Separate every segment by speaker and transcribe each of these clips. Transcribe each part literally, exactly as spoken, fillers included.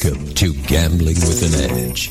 Speaker 1: Welcome to Gambling with an Edge.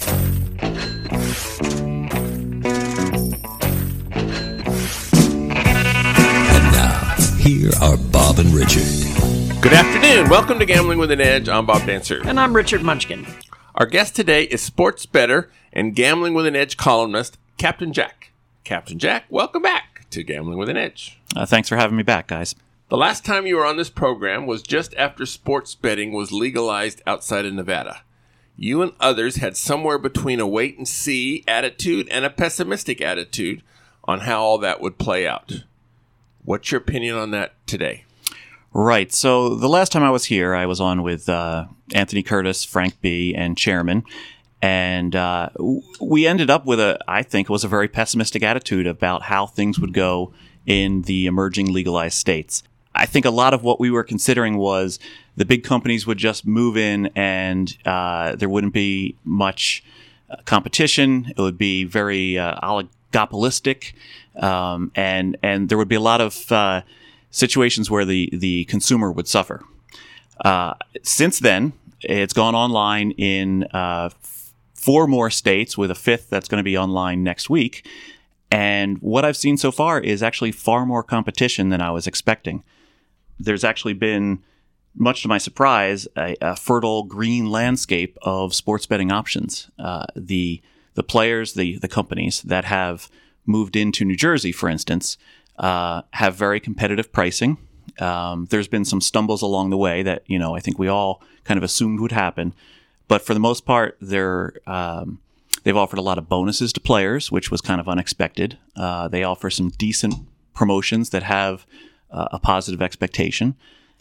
Speaker 1: And now, here are Bob and Richard.
Speaker 2: Good afternoon. Welcome to Gambling with an Edge. I'm Bob Dancer.
Speaker 3: And I'm Richard Munchkin.
Speaker 2: Our guest today is sports bettor and Gambling with an Edge columnist, Captain Jack. Captain Jack, welcome back to Gambling with an Edge.
Speaker 4: Uh, thanks for having me back, guys.
Speaker 2: The last time you were on this program was just after sports betting was legalized outside of Nevada. You and others had somewhere between a wait-and-see attitude and a pessimistic attitude on how all that would play out. What's your opinion on that today?
Speaker 4: Right. So the last time I was here, I was on with uh, Anthony Curtis, Frank B., and Chairman. And uh, we ended up with a, I think, it was a very pessimistic attitude about how things would go in the emerging legalized states. I think a lot of what we were considering was the big companies would just move in and uh, there wouldn't be much uh, competition. It would be very uh, oligopolistic, um, and and there would be a lot of uh, situations where the, the consumer would suffer. Uh, since then, it's gone online in uh, f- four more states, with a fifth that's going to be online next week. And what I've seen so far is actually far more competition than I was expecting. There's actually been, much to my surprise, a, a fertile green landscape of sports betting options. Uh, the the players, the the companies that have moved into New Jersey, for instance, uh, have very competitive pricing. Um, there's been some stumbles along the way that, you know, I think we all kind of assumed would happen. But for the most part, they're um, they've offered a lot of bonuses to players, which was kind of unexpected. Uh, they offer some decent promotions that have uh, a positive expectation.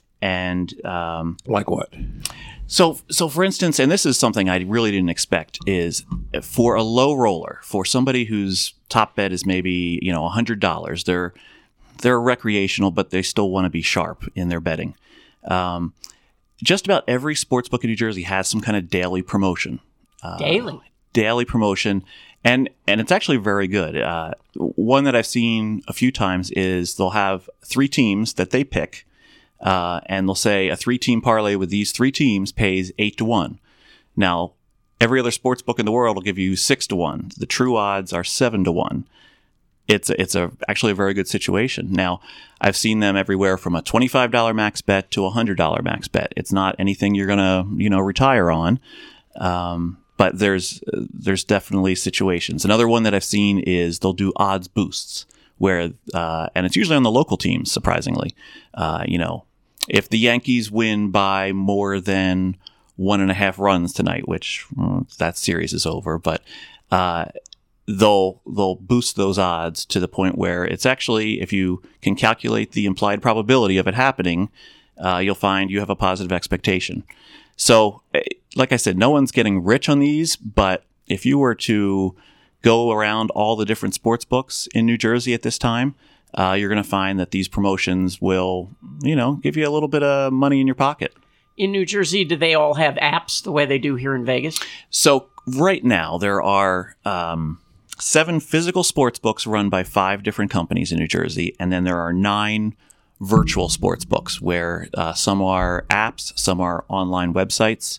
Speaker 4: And um,
Speaker 2: like what?
Speaker 4: So, so for instance, and this is something I really didn't expect, is for a low roller, for somebody whose top bet is maybe, you know, one hundred dollars, they're they're recreational, but they still want to be sharp in their betting. Um, just about every sportsbook in New Jersey has some kind of daily promotion. Uh,
Speaker 3: Daily?
Speaker 4: Daily promotion. And and it's actually very good. Uh, one that I've seen a few times is they'll have three teams that they pick, uh, and they'll say a three-team parlay with these three teams pays eight to one. Now, every other sports book in the world will give you six to one. The true odds are seven to one. It's a, it's a actually a very good situation. Now, I've seen them everywhere from a twenty-five dollars max bet to a one hundred dollars max bet. It's not anything you're going to, you know, retire on. Um, But there's there's definitely situations. Another one that I've seen is they'll do odds boosts, where uh, and it's usually on the local teams. Surprisingly, uh, you know, if the Yankees win by more than one and a half runs tonight, which well, that series is over, but uh, they'll they'll boost those odds to the point where it's actually, if you can calculate the implied probability of it happening, uh, you'll find you have a positive expectation. So, like I said, no one's getting rich on these, but if you were to go around all the different sports books in New Jersey at this time, uh, you're going to find that these promotions will, you know, give you a little bit of money in your pocket.
Speaker 3: In New Jersey, do they all have apps the way they do here in Vegas?
Speaker 4: So, right now, there are um, seven physical sports books run by five different companies in New Jersey, and then there are nine virtual sports books, where uh, some are apps, some are online websites,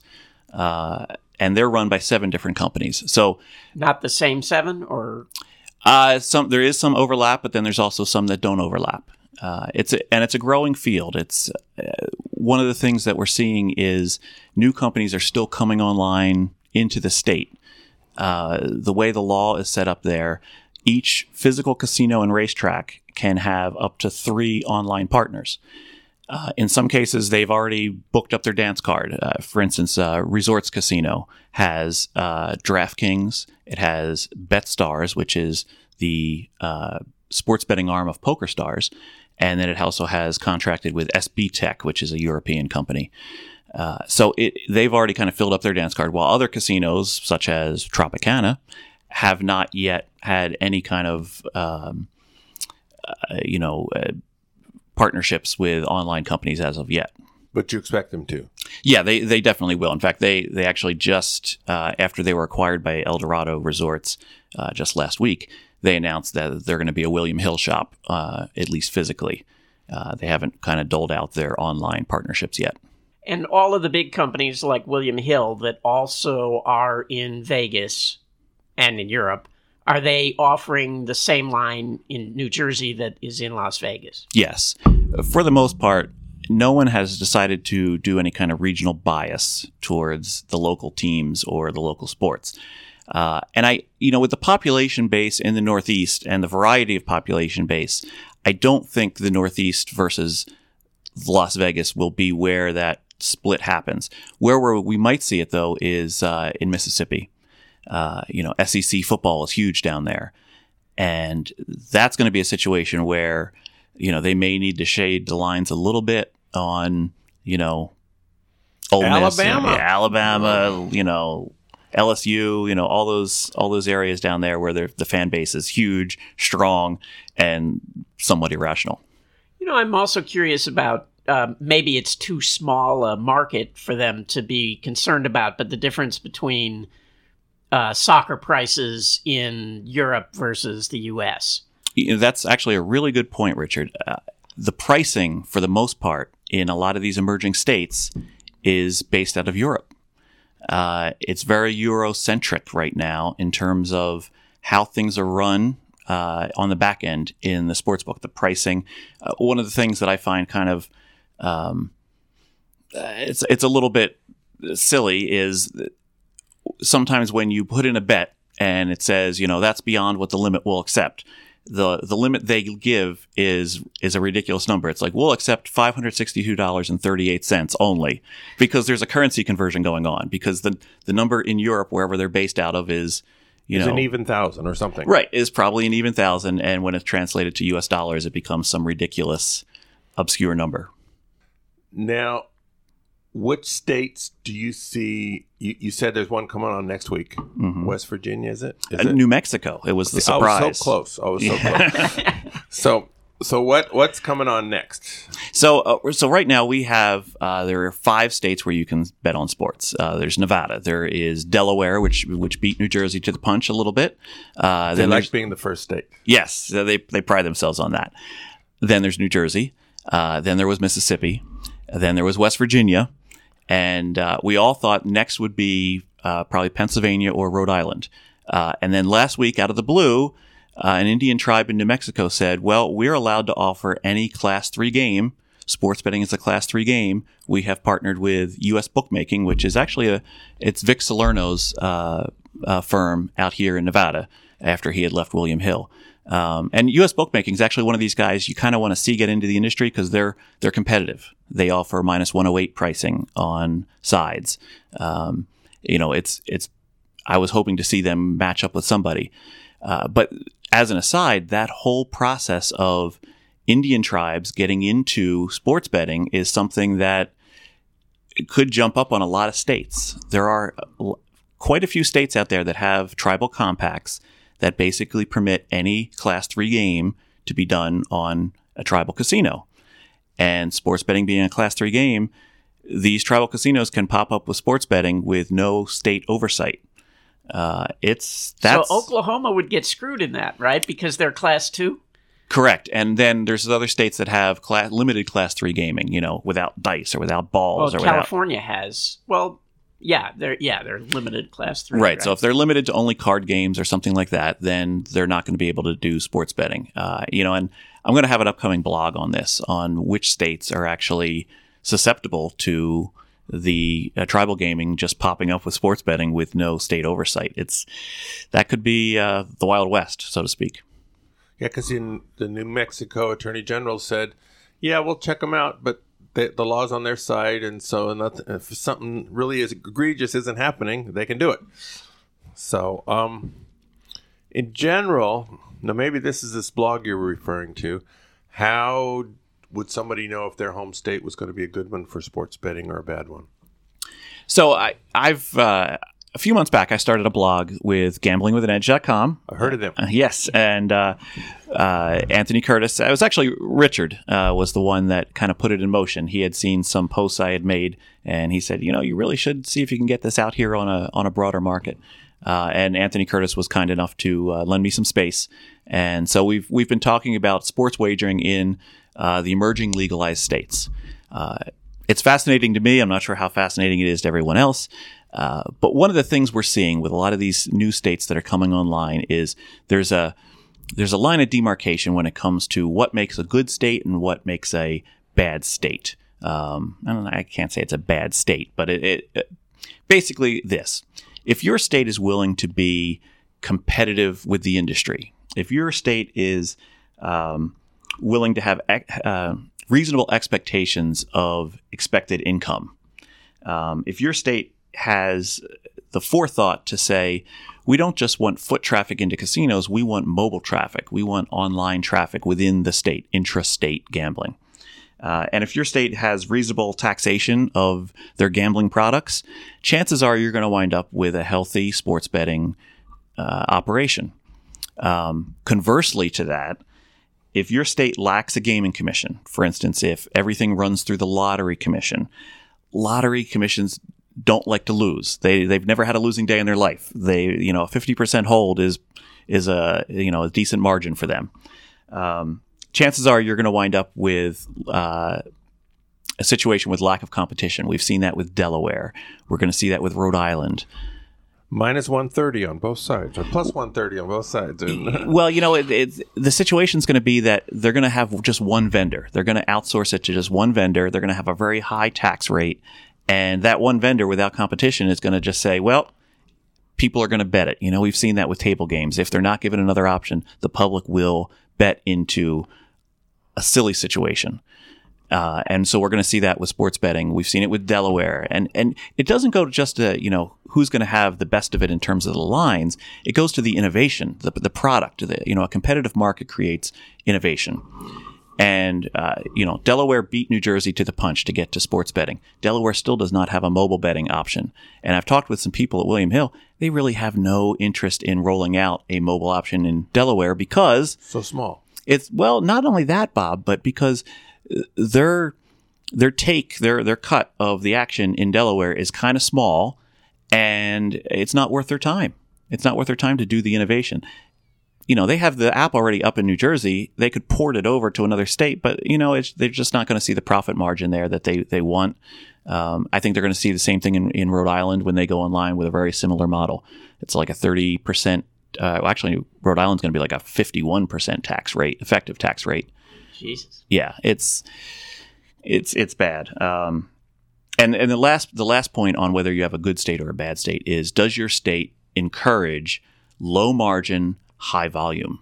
Speaker 4: uh, and they're run by seven different companies. So,
Speaker 3: not the same seven, or
Speaker 4: uh, some there is some overlap, but then there's also some that don't overlap. Uh, it's a, and it's a growing field. It's uh, one of the things that we're seeing is new companies are still coming online into the state. Uh, the way the law is set up there, each physical casino and racetrack can have up to three online partners. Uh, in some cases, they've already booked up their dance card. Uh, for instance, uh, Resorts Casino has uh, DraftKings. It has BetStars, which is the uh, sports betting arm of PokerStars. And then it also has contracted with S B Tech, which is a European company. Uh, so it, they've already kind of filled up their dance card, while other casinos, such as Tropicana, have not yet had any kind of um, Uh, you know, uh, partnerships with online companies as of yet.
Speaker 2: But you expect them to?
Speaker 4: Yeah, they, they definitely will. In fact, they they actually just, uh, after they were acquired by Eldorado Resorts uh, just last week, they announced that they're going to be a William Hill shop, uh, at least physically. Uh, they haven't kind of doled out their online partnerships yet.
Speaker 3: And all of the big companies like William Hill that also are in Vegas and in Europe, are they offering the same line in New Jersey that is in Las Vegas?
Speaker 4: Yes. For the most part, no one has decided to do any kind of regional bias towards the local teams or the local sports. Uh, and I, you know, with the population base in the Northeast and the variety of population base, I don't think the Northeast versus Las Vegas will be where that split happens. Where we might see it, though, is uh, in Mississippi. Uh, you know, S E C football is huge down there. And that's going to be a situation where, you know, they may need to shade the lines a little bit on, you know, Ole Miss,
Speaker 2: Alabama.
Speaker 4: yeah, Alabama, you know, L S U, you know, all those all those areas down there where the fan base is huge, strong, and somewhat irrational.
Speaker 3: You know, I'm also curious about uh, maybe it's too small a market for them to be concerned about, but the difference between uh, soccer prices in Europe versus the U S.
Speaker 4: You know, that's actually a really good point, Richard. Uh, the pricing, for the most part, in a lot of these emerging states is based out of Europe. Uh, it's very Eurocentric right now in terms of how things are run uh, on the back end in the sportsbook, the pricing. Uh, one of the things that I find kind of um, it's it's a little bit silly is that sometimes when you put in a bet and it says, you know, that's beyond what the limit will accept. The the limit they give is is a ridiculous number. It's like, we'll accept five hundred sixty-two dollars and thirty-eight cents only, because there's a currency conversion going on, because the the number in Europe, wherever they're based out of, is, you
Speaker 2: It's
Speaker 4: know,
Speaker 2: an even thousand or something.
Speaker 4: right, is probably an even thousand, and when it's translated to U S dollars, it becomes some ridiculous, obscure number.
Speaker 2: Now, which states do you see? You, you said there's one coming on next week.
Speaker 4: Mm-hmm.
Speaker 2: West Virginia, is it? Is
Speaker 4: Uh,
Speaker 2: it?
Speaker 4: New Mexico. It was the
Speaker 2: See,
Speaker 4: surprise.
Speaker 2: I was so close. I was so close. so, so what? What's coming on next?
Speaker 4: So, uh, so right now we have uh, there are five states where you can bet on sports. Uh, there's Nevada. There is Delaware, which which beat New Jersey to the punch a little bit. Uh,
Speaker 2: They
Speaker 4: then
Speaker 2: like
Speaker 4: there's-
Speaker 2: being the first state.
Speaker 4: yes, so they they pride themselves on that. Then there's New Jersey. Uh, then there was Mississippi. Then there was West Virginia, and uh, we all thought next would be uh, probably Pennsylvania or Rhode Island. Uh, and then last week, out of the blue, uh, an Indian tribe in New Mexico said, well, we're allowed to offer any Class three game. Sports betting is a Class three game. We have partnered with U S Bookmaking, which is actually a it's Vic Salerno's uh, uh, firm out here in Nevada after he had left William Hill. Um, and U S Bookmaking is actually one of these guys you kind of want to see get into the industry because they're they're competitive. They offer minus one oh eight pricing on sides. Um, you know, it's it's. I was hoping to see them match up with somebody, uh, but as an aside, that whole process of Indian tribes getting into sports betting is something that could jump up on a lot of states. There are quite a few states out there that have tribal compacts that basically permit any Class three game to be done on a tribal casino. And sports betting being a Class three game, these tribal casinos can pop up with sports betting with no state oversight. Uh, it's that's
Speaker 3: So Oklahoma would get screwed in that, right? Because they're Class two?
Speaker 4: correct. And then there's other states that have class, limited Class three gaming, you know, without dice or without balls
Speaker 3: Well,
Speaker 4: or without...
Speaker 3: California has. Well, yeah, they're yeah they're limited Class three.
Speaker 4: Right. So if they're limited to only card games or something like that, then they're not going to be able to do sports betting. Uh, you know, and I'm going to have an upcoming blog on this, on which states are actually susceptible to the uh, tribal gaming just popping up with sports betting with no state oversight. It's that could be uh, the Wild West, so to speak.
Speaker 2: Yeah, because in the New Mexico Attorney General said, "Yeah, we'll check them out, but the, the law's on their side, and so nothing, if something really is egregious isn't happening, they can do it." So, um, in general, now maybe this is this blog you're referring to. How would somebody know if their home state was going to be a good one for sports betting or a bad one?
Speaker 4: So I, I've uh, a few months back, I started a blog with gambling with an edge dot com.
Speaker 2: I heard of them.
Speaker 4: Uh, yes, and uh, uh, Anthony Curtis. It was actually Richard uh, was the one that kind of put it in motion. He had seen some posts I had made, and he said, "You know, you really should see if you can get this out here on a on a broader market." Uh, and Anthony Curtis was kind enough to uh, lend me some space, and so we've we've been talking about sports wagering in uh, the emerging legalized states. Uh, it's fascinating to me. I'm not sure how fascinating it is to everyone else. Uh, but one of the things we're seeing with a lot of these new states that are coming online is there's a there's a line of demarcation when it comes to what makes a good state and what makes a bad state. Um, I don't know, I can't say it's a bad state, but it, it, it basically this: if your state is willing to be competitive with the industry, if your state is um, willing to have uh, reasonable expectations of expected income, um, if your state has the forethought to say, we don't just want foot traffic into casinos, we want mobile traffic, we want online traffic within the state, intrastate gambling. Uh, and if your state has reasonable taxation of their gambling products, chances are you're going to wind up with a healthy sports betting uh, operation. Um, conversely to that, if your state lacks a gaming commission, for instance, if everything runs through the lottery commission, lottery commissions don't like to lose. They they've never had a losing day in their life. They you know a fifty percent hold is is a you know a decent margin for them. Um, chances are you're going to wind up with uh, a situation with lack of competition. We've seen that with Delaware. We're going to see that with Rhode Island.
Speaker 2: Minus one thirty on both sides, or plus one thirty on both sides.
Speaker 4: Well, you know, it, it, the situation's going to be that they're going to have just one vendor. They're going to outsource it to just one vendor. They're going to have a very high tax rate. And that one vendor without competition is going to just say, well, people are going to bet it. You know, we've seen that with table games. If they're not given another option, the public will bet into a silly situation. Uh, and so we're going to see that with sports betting. We've seen it with Delaware. And and it doesn't go just to, you know, who's going to have the best of it in terms of the lines. It goes to the innovation, the, the product. The, you know, a competitive market creates innovation. And, uh, you know, Delaware beat New Jersey to the punch to get to sports betting. Delaware still does not have a mobile betting option. And I've talked with some people at William Hill. They really have no interest in rolling out a mobile option in Delaware because...
Speaker 2: So small.
Speaker 4: It's, well, not only that, Bob, but because their their take, their their cut of the action in Delaware is kind of small, and it's not worth their time. It's not worth their time to do the innovation. You know, they have the app already up in New Jersey. They could port it over to another state, but, you know, it's, they're just not going to see the profit margin there that they, they want. Um, I think they're going to see the same thing in, in Rhode Island when they go online with a very similar model. It's like a thirty percent, uh, well, actually, Rhode Island's going to be like a fifty-one percent tax rate, effective tax rate.
Speaker 3: Jesus.
Speaker 4: Yeah, it's it's it's bad. Um, and and the last the last point on whether you have a good state or a bad state is, does your state encourage low margin, high volume?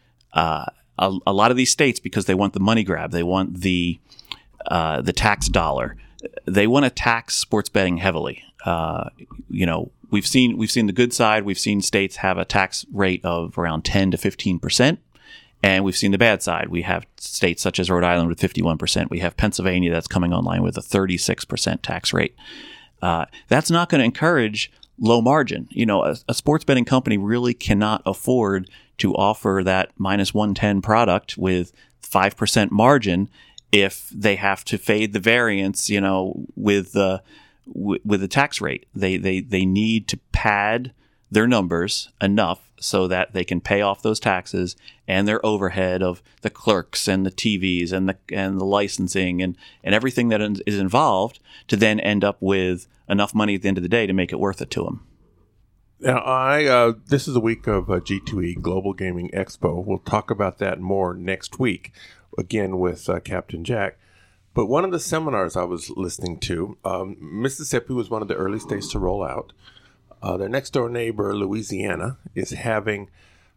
Speaker 4: Uh, a, a lot of these states, because they want the money grab, they want the uh, the tax dollar, they want to tax sports betting heavily. Uh, you know, we've seen we've seen the good side. We've seen states have a tax rate of around ten to fifteen percent. And we've seen the bad side. We have states such as Rhode Island with fifty-one percent. We have Pennsylvania that's coming online with a thirty-six percent tax rate. Uh, that's not going to encourage low margin. You know, a, a sports betting company really cannot afford to offer that minus one ten product with five percent margin if they have to fade the variance, you know, with the w- with the tax rate. They they they need to pad their numbers enough so that they can pay off those taxes and their overhead of the clerks and the T Vs and the and the licensing and, and everything that is involved to then end up with enough money at the end of the day to make it worth it to them.
Speaker 2: Now, I uh, this is the week of uh, G two E, Global Gaming Expo. We'll talk about that more next week, again with uh, Captain Jack. But one of the seminars I was listening to, um, Mississippi was one of the early states to roll out. Uh, their next door neighbor, Louisiana, is having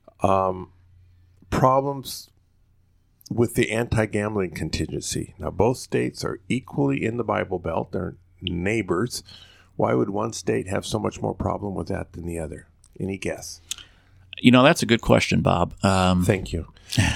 Speaker 2: um, problems with the anti-gambling contingency. Now, both states are equally in the Bible Belt. They're neighbors. Why would one state have so much more problem with that than the other? Any guess?
Speaker 4: You know, that's a good question, Bob. Um,
Speaker 2: Thank you.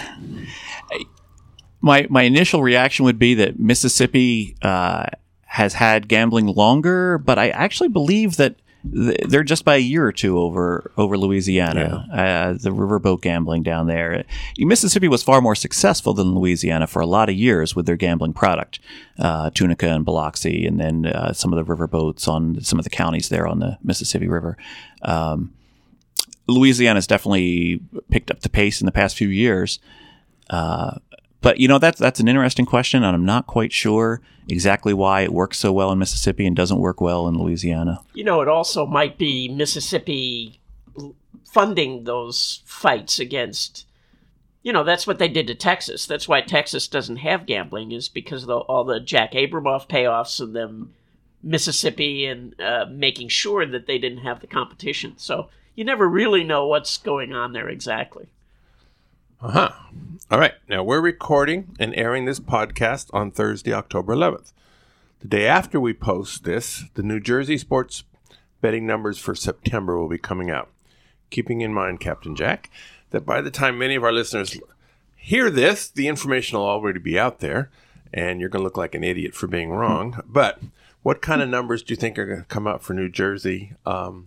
Speaker 4: my my initial reaction would be that Mississippi uh, has had gambling longer, but I actually believe that they're just by a year or two over over Louisiana, yeah. uh, the riverboat gambling down there. Mississippi was far more successful than Louisiana for a lot of years with their gambling product, uh, Tunica and Biloxi, and then uh, some of the riverboats on some of the counties there on the Mississippi River. Um, Louisiana's definitely picked up the pace in the past few years, uh, but you know that's that's an interesting question, and I'm not quite sure exactly why it works so well in Mississippi and doesn't work well in Louisiana.
Speaker 3: You know, it also might be Mississippi funding those fights against. You know, that's what they did to Texas. That's why Texas doesn't have gambling, is because of the, all the Jack Abramoff payoffs and them Mississippi and uh, making sure that they didn't have the competition. So you never really know what's going on there exactly.
Speaker 2: Uh-huh. All right. Now, we're recording and airing this podcast on Thursday, October eleventh. The day after we post this, the New Jersey sports betting numbers for September will be coming out. Keeping in mind, Captain Jack, that by the time many of our listeners hear this, the information will already be out there, and you're going to look like an idiot for being wrong. But what kind of numbers do you think are going to come out for New Jersey um,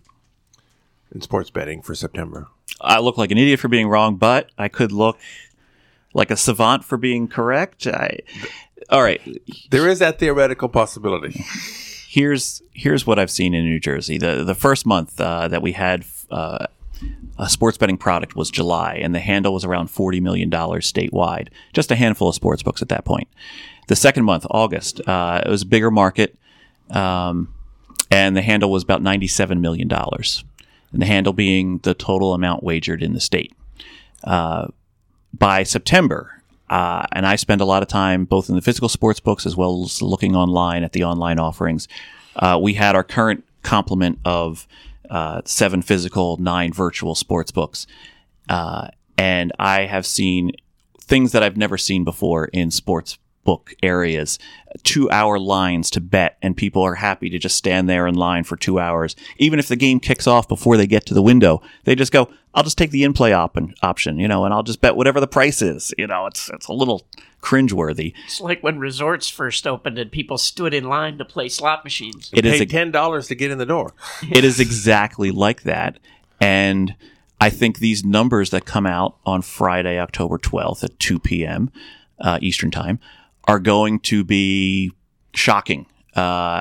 Speaker 2: in sports betting for September?
Speaker 4: I look like an idiot for being wrong, but I could look like a savant for being correct. I, all right.
Speaker 2: There is that theoretical possibility.
Speaker 4: Here's here's what I've seen in New Jersey. The the first month uh, that we had uh, a sports betting product was July, and the handle was around forty million dollars statewide. Just a handful of sports books at that point. The second month, August, uh, it was a bigger market, um, and the handle was about ninety-seven million dollars. And the handle being the total amount wagered in the state. Uh, by September, uh, and I spend a lot of time both in the physical sports books as well as looking online at the online offerings, uh, we had our current complement of uh, seven physical, nine virtual sports books. Uh, and I have seen things that I've never seen before in sports book areas, two hour lines to bet, and people are happy to just stand there in line for two hours. Even if the game kicks off before they get to the window, they just go, I'll just take the in-play op- option, you know, and I'll just bet whatever the price is. You know, it's it's a little cringeworthy.
Speaker 3: It's like when resorts first opened and people stood in line to play slot machines.
Speaker 2: It is
Speaker 4: a,
Speaker 2: ten dollars to get in the door.
Speaker 4: It is exactly like that. And I think these numbers that come out on Friday, October twelfth at two p.m. Uh, Eastern Time are going to be shocking. Uh,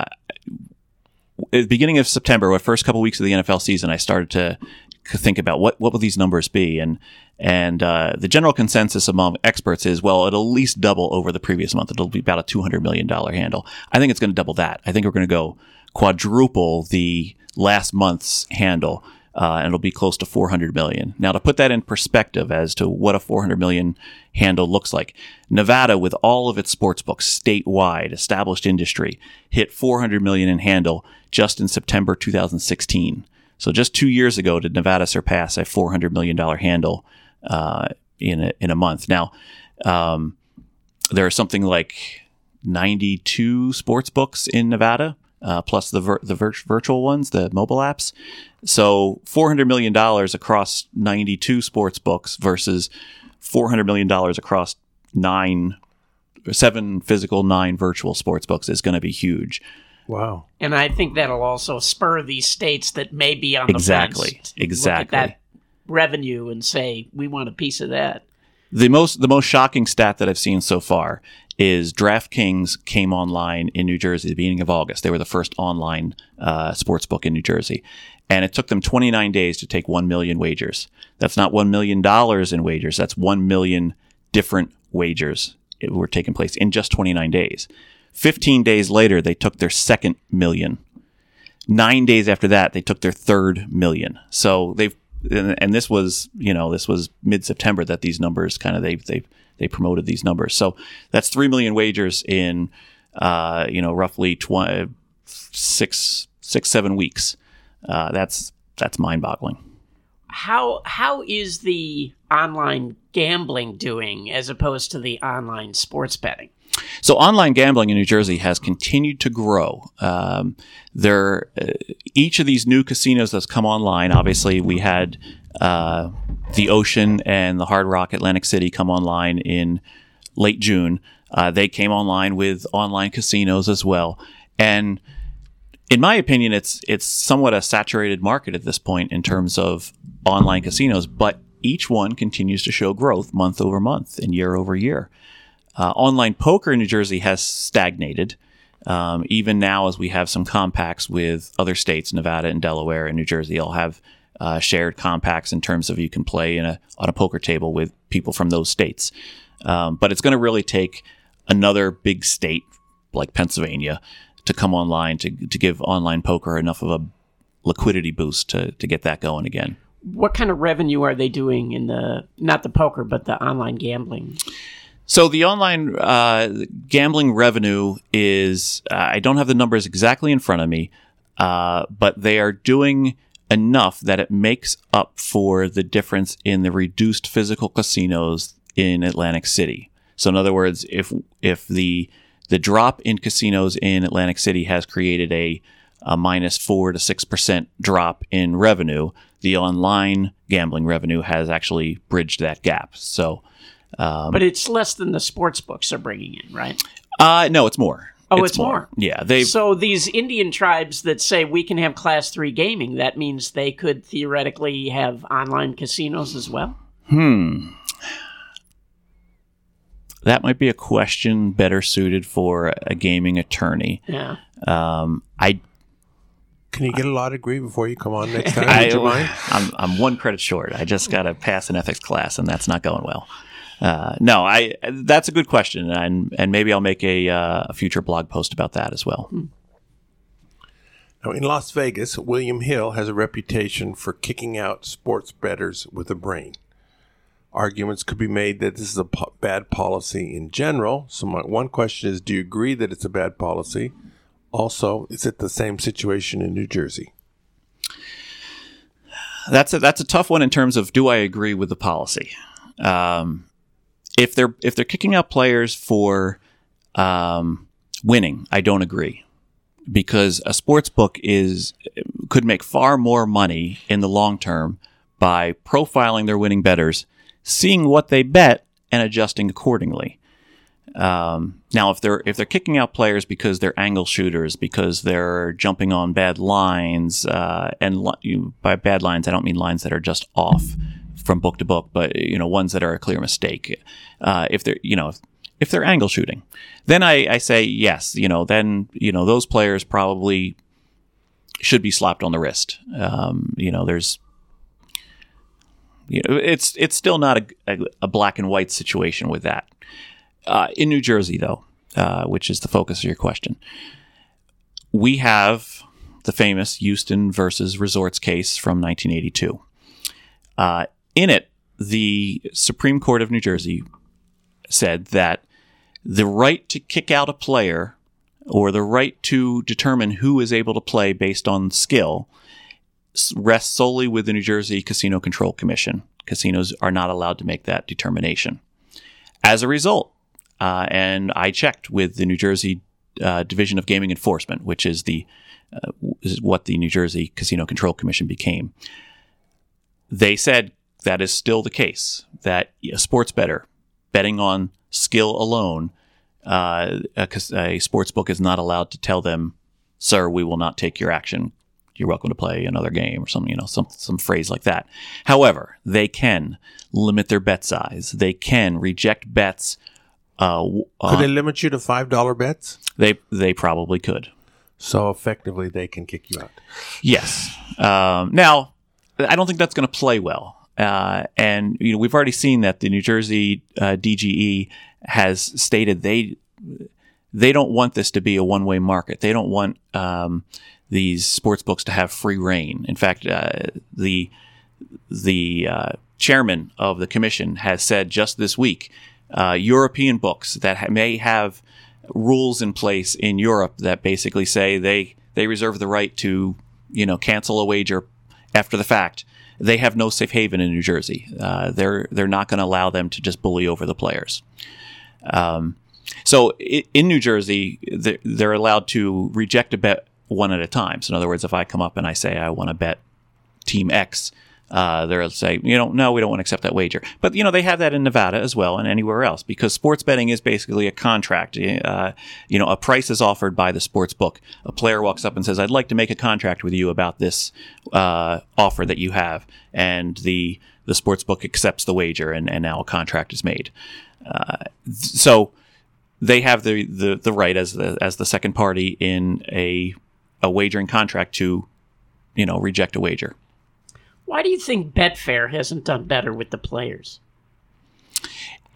Speaker 4: at the beginning of September, the first couple weeks of the N F L season, I started to think about what, what will these numbers be? And and uh, the general consensus among experts is, well, it'll at least double over the previous month. It'll be about a two hundred million dollars handle. I think it's going to double that. I think we're going to go quadruple the last month's handle. Uh, and it'll be close to four hundred million. Now, to put that in perspective as to what a four hundred million handle looks like, Nevada, with all of its sports books statewide, established industry, hit four hundred million in handle just in September two thousand sixteen. So just two years ago, did Nevada surpass a four hundred million dollars handle uh, in a, in a month. Now, um, there are something like ninety-two sports books in Nevada. Uh, plus the vir- the vir- virtual ones, the mobile apps. So four hundred million dollars across ninety-two sports books versus four hundred million dollars across nine, seven physical, nine virtual sports books is going to be huge.
Speaker 2: Wow.
Speaker 3: And I think that'll also spur these states that may be on
Speaker 4: exactly.
Speaker 3: the fence to
Speaker 4: Exactly.
Speaker 3: look at that revenue and say, we want a piece of that.
Speaker 4: The most the most shocking stat that I've seen so far is DraftKings came online in New Jersey at the beginning of August. They were the first online uh, sports book in New Jersey. And it took them twenty-nine days to take one million wagers. That's not one million dollars in wagers. That's one million different wagers that were taking place in just twenty-nine days. fifteen days later, they took their second million. Nine days after that, they took their third million. So they've, and this was, you know, this was mid-September that these numbers kind of, they they they promoted these numbers. So that's three million wagers in, uh, you know, roughly twenty, six, six, seven weeks. Uh, that's that's mind-boggling.
Speaker 3: How how is the online gambling doing as opposed to the online sports betting?
Speaker 4: So online gambling in New Jersey has continued to grow. Um, there, uh, each of these new casinos that's come online, obviously we had uh, the Ocean and the Hard Rock Atlantic City come online in late June. Uh, they came online with online casinos as well. And in my opinion, it's it's somewhat a saturated market at this point in terms of online casinos, but each one continues to show growth month over month and year over year. Uh, online poker in New Jersey has stagnated. Um, even now, as we have some compacts with other states, Nevada and Delaware and New Jersey, all have uh, shared compacts in terms of you can play in a, on a poker table with people from those states. Um, but it's going to really take another big state like Pennsylvania to come online to to give online poker enough of a liquidity boost to to get that going again.
Speaker 3: What kind of revenue are they doing in the, not the poker, but the online gambling?
Speaker 4: So the online uh, gambling revenue is, uh, I don't have the numbers exactly in front of me, uh, but they are doing enough that it makes up for the difference in the reduced physical casinos in Atlantic City. So in other words, if if the the drop in casinos in Atlantic City has created a, a minus four to six percent drop in revenue, the online gambling revenue has actually bridged that gap. So. Um,
Speaker 3: but it's less than the sports books are bringing in, right?
Speaker 4: Uh, no, it's more.
Speaker 3: Oh, it's, it's more. more.
Speaker 4: Yeah, they.
Speaker 3: So these Indian tribes that say we can have class three gaming, that means they could theoretically have online casinos as well?
Speaker 4: Hmm. That might be a question better suited for a gaming attorney.
Speaker 3: Yeah.
Speaker 4: Um, I.
Speaker 2: Can you get a law degree before you come on next time?
Speaker 4: I,
Speaker 2: Would you mind?
Speaker 4: I'm I'm one credit short. I just got to pass an ethics class, and that's not going well. Uh, no, I. That's a good question, and and maybe I'll make a, uh, a future blog post about that as well.
Speaker 2: Now, in Las Vegas, William Hill has a reputation for kicking out sports bettors with a brain. Arguments could be made that this is a po- bad policy in general. So my one question is, do you agree that it's a bad policy? Also, is it the same situation in New Jersey?
Speaker 4: That's a, that's a tough one in terms of do I agree with the policy. Um, if they're if they're kicking out players for um, winning, I don't agree, because a sports book is could make far more money in the long term by profiling their winning bettors, seeing what they bet, and adjusting accordingly. Um, now, if they're if they're kicking out players because they're angle shooters, because they're jumping on bad lines, uh, and li- you, by bad lines I don't mean lines that are just off from book to book, but you know ones that are a clear mistake. Uh, if they're you know if, if they're angle shooting, then I, I say yes. You know then you know those players probably should be slapped on the wrist. Um, you know there's. You know, it's it's still not a, a, a black and white situation with that. Uh, in New Jersey, though, uh, which is the focus of your question, we have the famous Houston versus Resorts case from nineteen eighty-two. Uh, in it, the Supreme Court of New Jersey said that the right to kick out a player or the right to determine who is able to play based on skill rests solely with the New Jersey Casino Control Commission. Casinos are not allowed to make that determination. As a result, uh, and I checked with the New Jersey uh, Division of Gaming Enforcement, which is the uh, is what the New Jersey Casino Control Commission became. They said that is still the case, that a sports bettor betting on skill alone, uh, a, a sports book is not allowed to tell them, "Sir, we will not take your action. You're welcome to play another game," or something, you know, some some phrase like that. However, they can limit their bet size. They can reject bets. Uh,
Speaker 2: could they limit you to five dollar bets?
Speaker 4: They they probably could.
Speaker 2: So effectively, they can kick you out.
Speaker 4: Yes. Um, now, I don't think that's going to play well. Uh, and you know, we've already seen that the New Jersey uh, D G E has stated they they don't want this to be a one way market. They don't want um, these sports books to have free reign. In fact, uh, the the uh, chairman of the commission has said just this week, uh, European books that ha- may have rules in place in Europe that basically say they they reserve the right to you know cancel a wager after the fact. They have no safe haven in New Jersey. Uh, they're they're not going to allow them to just bully over the players. Um, so i- in New Jersey, they're, they're allowed to reject a bet one at a time. So in other words, if I come up and I say I want to bet Team X, uh, they'll say, you know, no, we don't want to accept that wager. But, you know, they have that in Nevada as well and anywhere else because sports betting is basically a contract. Uh, you know, a price is offered by the sports book. A player walks up and says, I'd like to make a contract with you about this uh, offer that you have. And the the sports book accepts the wager and, and now a contract is made. Uh, so they have the, the, the right as the, as the second party in a a wagering contract to, you know, reject a wager.
Speaker 3: Why do you think Betfair hasn't done better with the players?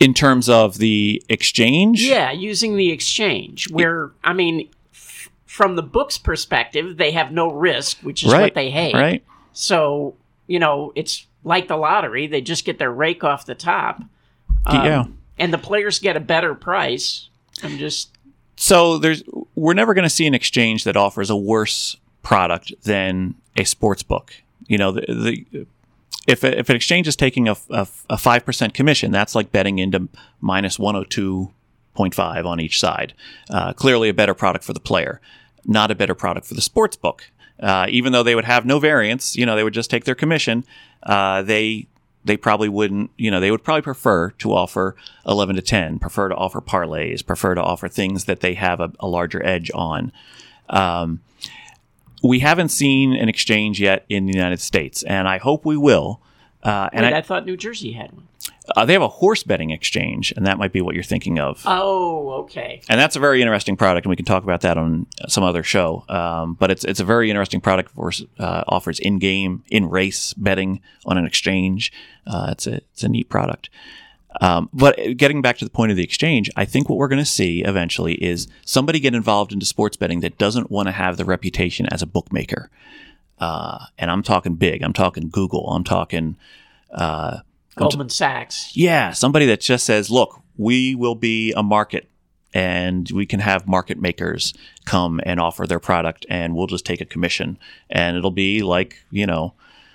Speaker 4: In terms of the exchange?
Speaker 3: Yeah, using the exchange, where, I mean, f- from the book's perspective, they have no risk, which is
Speaker 4: Right,
Speaker 3: what they hate.
Speaker 4: right.
Speaker 3: So, you know, it's like the lottery. They just get their rake off the top. Um,
Speaker 4: Yeah.
Speaker 3: And the players get a better price. I'm just...
Speaker 4: So there's we're never going to see an exchange that offers a worse product than a sports book. You know, the, the if if an exchange is taking a a five percent commission, that's like betting into minus one hundred two point five on each side. Uh, clearly, a better product for the player, not a better product for the sports book. Uh, even though they would have no variance, you know, they would just take their commission. Uh, they they probably wouldn't, you know, they would probably prefer to offer eleven to ten, prefer to offer parlays, prefer to offer things that they have a, a larger edge on. Um, we haven't seen an exchange yet in the United States, and I hope we will. Uh, and
Speaker 3: Wait,
Speaker 4: I,
Speaker 3: I thought New Jersey had one.
Speaker 4: uh, they have a horse betting exchange, and that might be what you're thinking of.
Speaker 3: Oh, okay.
Speaker 4: And that's a very interesting product, and we can talk about that on some other show. Um, but it's it's a very interesting product. For uh, offers in-game, in-race betting on an exchange. Uh, it's a it's a neat product. Um, but getting back to the point of the exchange, I think what we're going to see eventually is somebody get involved into sports betting that doesn't want to have the reputation as a bookmaker. Uh, and I'm talking big. I'm talking Google. I'm talking... Uh,
Speaker 3: Goldman Sachs.
Speaker 4: Yeah, somebody that just says, look, we will be a market and we can have market makers come and offer their product and we'll just take a commission. And it'll be like, you know,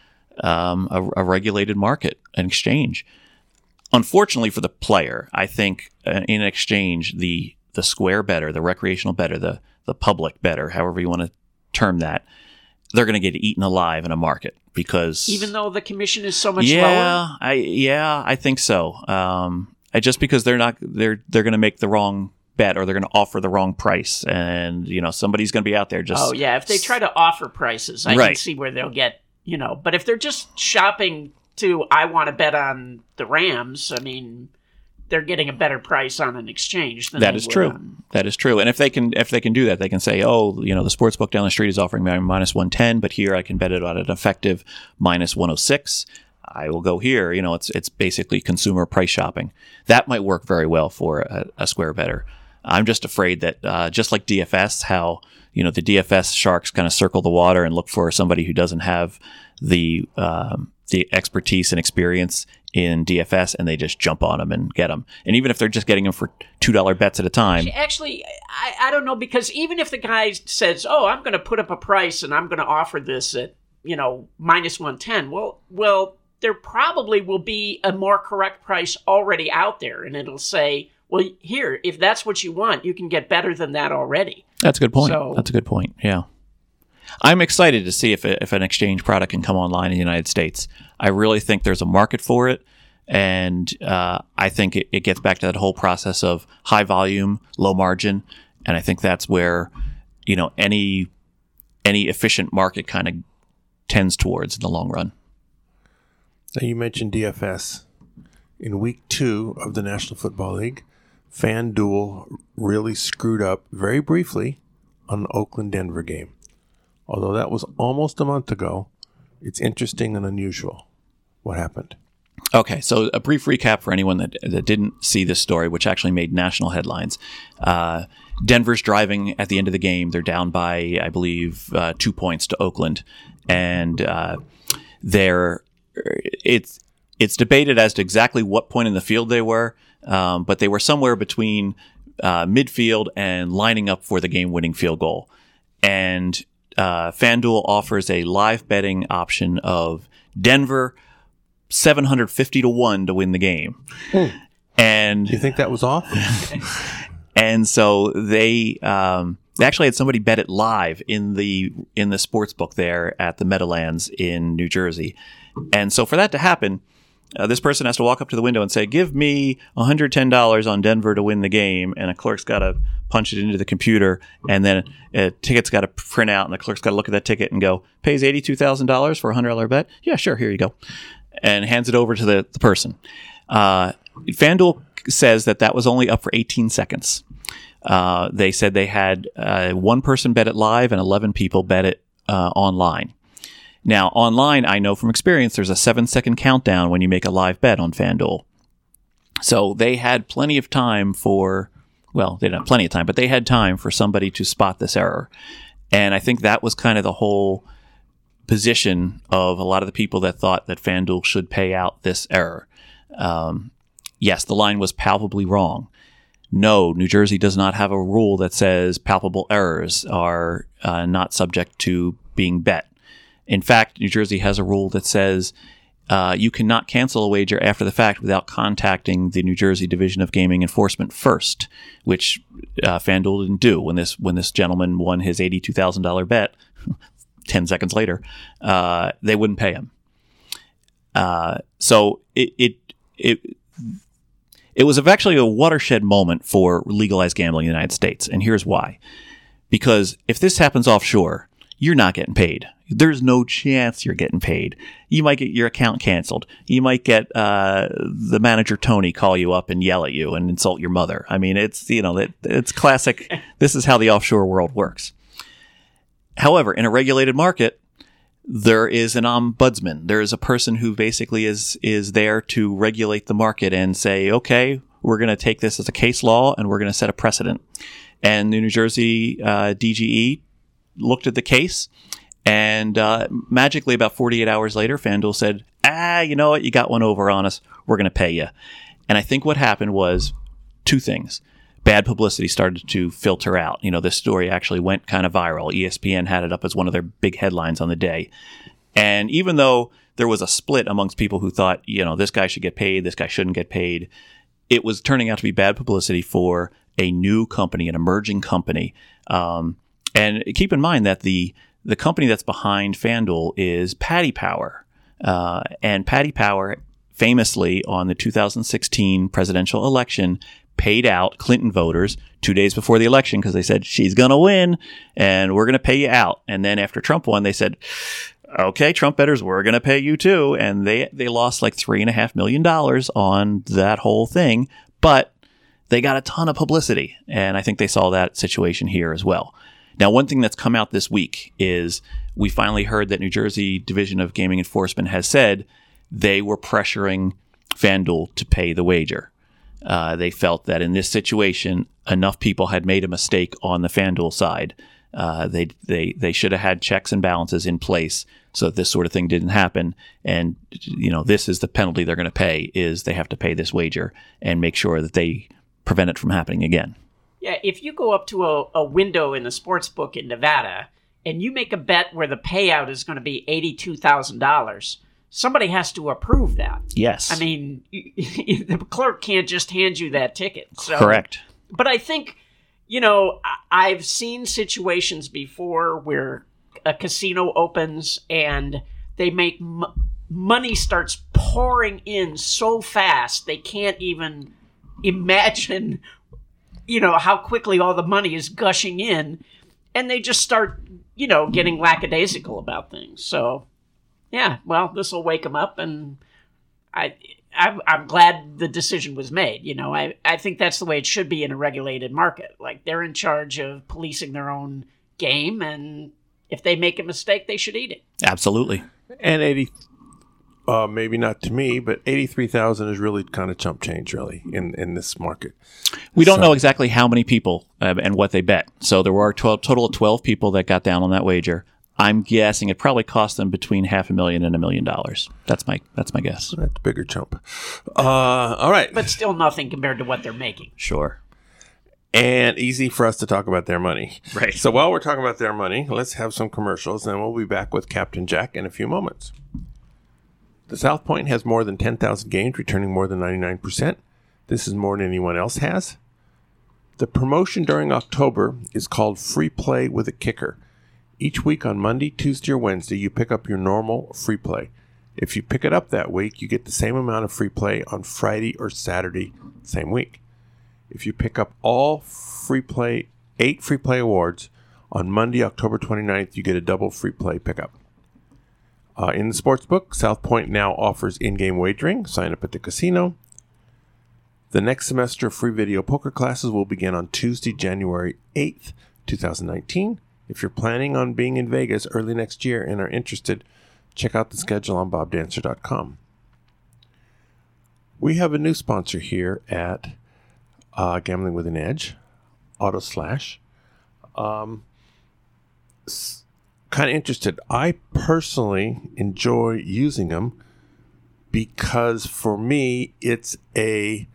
Speaker 4: um, a, a regulated market, an exchange. Unfortunately for the player, I think uh, in an exchange, the the square bettor, the recreational bettor, the, the public bettor, however you want to term that, they're going to get eaten alive in a market because
Speaker 3: Even though the commission is so much
Speaker 4: yeah,
Speaker 3: lower?
Speaker 4: I yeah, I think so. Um, I, just because they're not they're they're going to make the wrong bet or they're going to offer the wrong price, and you know somebody's going to be out there just
Speaker 3: Oh, yeah. If they try to offer prices, I can
Speaker 4: Right.
Speaker 3: see where they'll get, you know. But if they're just shopping to, I want to bet on the Rams, I mean, they're getting a better price on an exchange than
Speaker 4: That
Speaker 3: they
Speaker 4: is
Speaker 3: would
Speaker 4: true.
Speaker 3: on-
Speaker 4: That is true. And if they can if they can do that, they can say, oh, you know, the sports book down the street is offering me minus one ten, but here I can bet it on an effective minus one oh six. I will go here. You know, it's it's basically consumer price shopping. That might work very well for a, a square bettor. I'm just afraid that uh, just like D F S, how, you know, the D F S sharks kind of circle the water and look for somebody who doesn't have the um, the expertise and experience in D F S, and they just jump on them and get them. And even if they're just getting them for two dollar bets at a time.
Speaker 3: Actually, I, I don't know, because even if the guy says, oh, I'm going to put up a price and I'm going to offer this at, you know, minus one ten, well, well, there probably will be a more correct price already out there, and it'll say, well, here, if that's what you want, you can get better than that already.
Speaker 4: That's a good point.
Speaker 3: So-
Speaker 4: That's a good point. Yeah. I'm excited to see if it, if an exchange product can come online in the United States. I really think there's a market for it, and uh, I think it, it gets back to that whole process of high volume, low margin, and I think that's where, you know, any any efficient market kind of tends towards in the long run.
Speaker 2: Now, you mentioned D F S. In week two of the National Football League, FanDuel really screwed up very briefly on the Oakland-Denver game. Although that was almost a month ago, it's interesting and unusual. What happened?
Speaker 4: Okay, so a brief recap for anyone that, that didn't see this story, which actually made national headlines. Uh, Denver's driving at the end of the game. They're down by, I believe, uh, two points to Oakland. And uh, they're, it's, it's debated as to exactly what point in the field they were, um, but they were somewhere between uh, midfield and lining up for the game-winning field goal. And uh, FanDuel offers a live betting option of Denver seven hundred fifty to one to win the game.
Speaker 2: Hmm.
Speaker 4: And
Speaker 2: Do you think that was off?
Speaker 4: and so they um, they actually had somebody bet it live in the in the sports book there at the Meadowlands in New Jersey. And so for that to happen, uh, this person has to walk up to the window and say, give me one hundred ten dollars on Denver to win the game. And a clerk's got to punch it into the computer, and then a ticket's got to print out, and the clerk's got to look at that ticket and go, pays eighty-two thousand dollars for a one hundred dollars bet? Yeah, sure, here you go. And hands it over to the, the person. Uh, FanDuel says that that was only up for eighteen seconds. Uh, they said they had uh, one person bet it live and eleven people bet it uh, online. Now, online, I know from experience, there's a seven-second countdown when you make a live bet on FanDuel. So they had plenty of time for, well, they didn't have plenty of time, but they had time for somebody to spot this error. And I think that was kind of the whole position of a lot of the people that thought that FanDuel should pay out this error. Um, yes, the line was palpably wrong. No, New Jersey does not have a rule that says palpable errors are uh, not subject to being bet. In fact, New Jersey has a rule that says uh, you cannot cancel a wager after the fact without contacting the New Jersey Division of Gaming Enforcement first, which uh, FanDuel didn't do when this when this gentleman won his eighty-two thousand dollars bet. ten seconds later, uh, they wouldn't pay him. Uh, so it it it it was actually a watershed moment for legalized gambling in the United States, and here's why: because if this happens offshore, you're not getting paid. There's no chance you're getting paid. You might get your account canceled. You might get uh, the manager Tony call you up and yell at you and insult your mother. I mean, it's you know it, it's classic. This is how the offshore world works. However, in a regulated market, there is an ombudsman. There is a person who basically is is there to regulate the market and say, okay, we're going to take this as a case law and we're going to set a precedent. And the New Jersey uh, D G E looked at the case, and uh, magically about forty-eight hours later, FanDuel said, ah, you know what? You got one over on us. We're going to pay you. And I think what happened was two things. Bad publicity started to filter out. You know, this story actually went kind of viral. E S P N had it up as one of their big headlines on the day. And even though there was a split amongst people who thought, you know, this guy should get paid, this guy shouldn't get paid, it was turning out to be bad publicity for a new company, an emerging company. Um, and keep in mind that the the company that's behind FanDuel is Paddy Power. Uh, and Paddy Power famously on the two thousand sixteen presidential election paid out Clinton voters two days before the election because they said, she's going to win and we're going to pay you out. And then after Trump won, they said, okay, Trump bettors, we're going to pay you too. And they, they lost like three and a half million dollars on that whole thing, but they got a ton of publicity. And I think they saw that situation here as well. Now, one thing that's come out this week is we finally heard that New Jersey Division of Gaming Enforcement has said they were pressuring FanDuel to pay the wager. Uh, they felt that in this situation, enough people had made a mistake on the FanDuel side. Uh, they they they should have had checks and balances in place so that this sort of thing didn't happen. And you know, this is the penalty they're going to pay: is they have to pay this wager and make sure that they prevent it from happening again.
Speaker 3: Yeah, if you go up to a, a window in the sports book in Nevada and you make a bet where the payout is going to be eighty-two thousand dollars. Somebody has to approve that.
Speaker 4: Yes.
Speaker 3: I mean, the clerk can't just hand you that ticket. So,
Speaker 4: correct.
Speaker 3: But I think, you know, I've seen situations before where a casino opens and they make m- money starts pouring in so fast they can't even imagine, you know, how quickly all the money is gushing in, and they just start, you know, getting lackadaisical about things. So, yeah, well, this will wake them up, and I, I'm, I'm glad the decision was made. You know, I, I think that's the way it should be in a regulated market. Like, they're in charge of policing their own game, and if they make a mistake, they should eat it.
Speaker 4: Absolutely.
Speaker 2: And eighty, uh, maybe not to me, but eighty-three thousand is really kind of chump change, really, in, in this market.
Speaker 4: We don't
Speaker 2: So-
Speaker 4: know exactly how many people uh, and what they bet. So there were a twelve, total of twelve people that got down on that wager. I'm guessing it probably cost them between half a million and a million dollars. That's my that's my guess.
Speaker 2: That's a bigger chump. Uh, all right.
Speaker 3: But still nothing compared to what they're making.
Speaker 4: Sure.
Speaker 2: And easy for us to talk about their money.
Speaker 4: Right.
Speaker 2: So while we're talking about their money, let's have some commercials, and we'll be back with Captain Jack in a few moments. The South Point has more than ten thousand games, returning more than ninety-nine percent. This is more than anyone else has. The promotion during October is called Free Play with a Kicker. Each week on Monday, Tuesday, or Wednesday, you pick up your normal free play. If you pick it up that week, you get the same amount of free play on Friday or Saturday, same week. If you pick up all free play, eight free play awards, on Monday, October twenty-ninth, you get a double free play pickup. Uh, in the sportsbook, South Point now offers in-game wagering. Sign up at the casino. The next semester of free video poker classes will begin on Tuesday, January eighth, twenty nineteen. If you're planning on being in Vegas early next year and are interested, check out the schedule on bob dancer dot com. We have a new sponsor here at uh, Gambling with an Edge, Auto Slash. Um, s- kind of interested. I personally enjoy using them because for me, it's a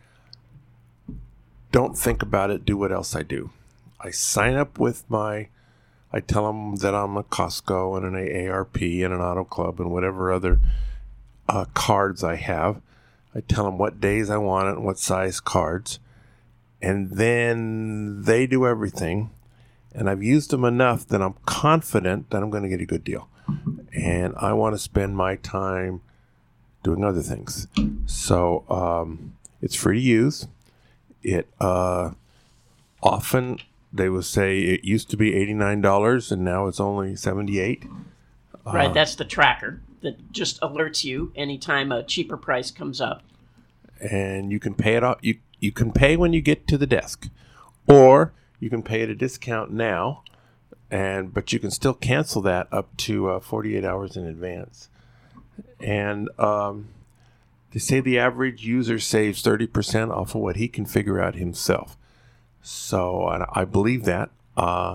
Speaker 2: don't think about it, do what else I do. I sign up with my, I tell them that I'm a Costco and an A A R P and an Auto Club and whatever other uh, cards I have. I tell them what days I want it and what size cards. And then they do everything. And I've used them enough that I'm confident that I'm going to get a good deal. And I want to spend my time doing other things. So um, it's free to use. It uh, often, they will say it used to be eighty-nine dollars and now it's only seventy-eight dollars.
Speaker 3: Right,
Speaker 2: Uh,
Speaker 3: that's the tracker that just alerts you anytime a cheaper price comes up.
Speaker 2: And you can pay it off. You, you can pay when you get to the desk. Or you can pay at a discount now, and but you can still cancel that up to uh, forty-eight hours in advance. And um, they say the average user saves thirty percent off of what he can figure out himself. So I, I believe that. Uh,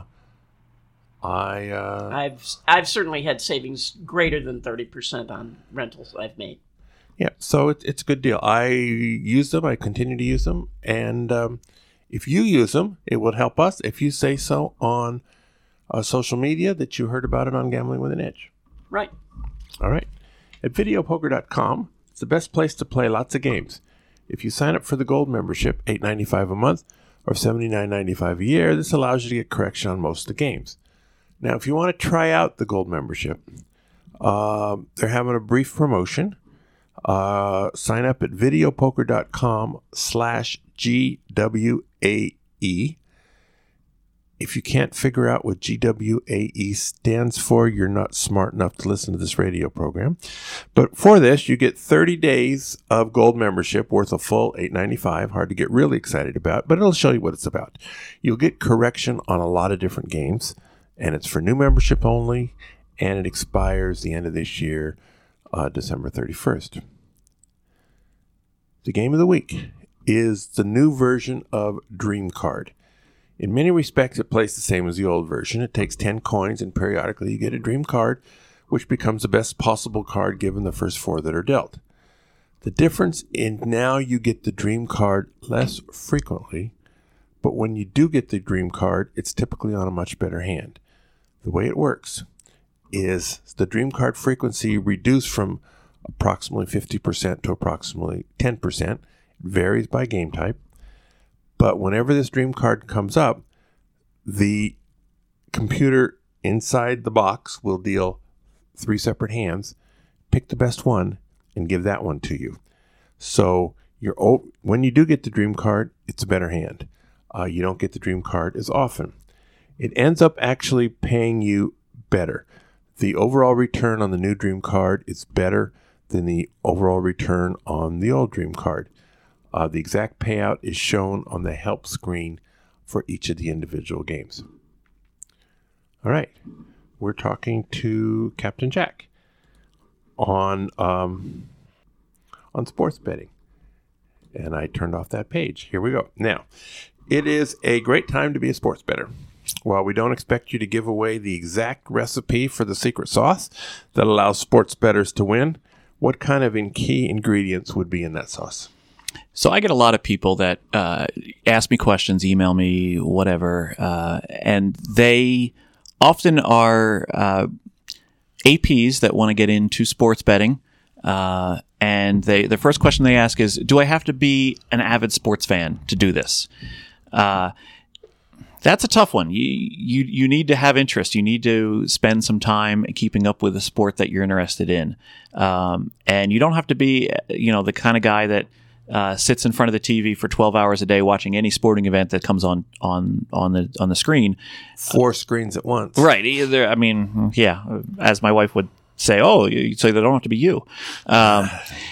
Speaker 2: I uh,
Speaker 3: I've I've certainly had savings greater than thirty percent on rentals I've made.
Speaker 2: yeah, so it, it's a good deal. I use them. I continue to use them, and um, if you use them, it would help us if you say so on uh, social media that you heard about it on Gambling with an Edge.
Speaker 3: Right.
Speaker 2: All right. At video poker dot com, it's the best place to play lots of games. If you sign up for the gold membership, eight dollars and ninety-five cents a month or seventy-nine dollars and ninety-five cents a year, this allows you to get correction on most of the games. Now, if you want to try out the gold membership, uh, they're having a brief promotion. Uh, sign up at video poker dot com slash G W A E. If you can't figure out what G W A E stands for, you're not smart enough to listen to this radio program. But for this, you get thirty days of gold membership worth a full eight dollars and ninety-five cents. Hard to get really excited about, but it'll show you what it's about. You'll get correction on a lot of different games, and it's for new membership only, and it expires the end of this year, uh, December thirty-first. The game of the week is the new version of Dream Card. In many respects, it plays the same as the old version. It takes ten coins, and periodically you get a dream card, which becomes the best possible card given the first four that are dealt. The difference in now you get the dream card less frequently, but when you do get the dream card, it's typically on a much better hand. The way it works is the dream card frequency reduced from approximately fifty percent to approximately ten percent. It varies by game type. But whenever this dream card comes up, the computer inside the box will deal three separate hands, pick the best one, and give that one to you. So you're when you do get the dream card, it's a better hand. Uh, you don't get the dream card as often. It ends up actually paying you better. The overall return on the new dream card is better than the overall return on the old dream card. Uh, the exact payout is shown on the help screen for each of the individual games. All right. We're talking to Captain Jack on um, on sports betting. And I turned off that page. Here we go. Now, it is a great time to be a sports bettor. While we don't expect you to give away the exact recipe for the secret sauce that allows sports bettors to win, what kind of in key ingredients would be in that sauce?
Speaker 4: So I get a lot of people that uh, ask me questions, email me, whatever, uh, and they often are uh, A Ps that want to get into sports betting, uh, and they the first question they ask is, do I have to be an avid sports fan to do this? Uh, that's a tough one. You, you you need to have interest. You need to spend some time keeping up with the sport that you're interested in, um, and you don't have to be, you know, the kind of guy that Uh, sits in front of the T V for twelve hours a day watching any sporting event that comes on on on the on the screen.
Speaker 2: Four uh, screens at once.
Speaker 4: Right. Either, I mean, yeah, as my wife would say, oh, you, so they don't have to be you. Um,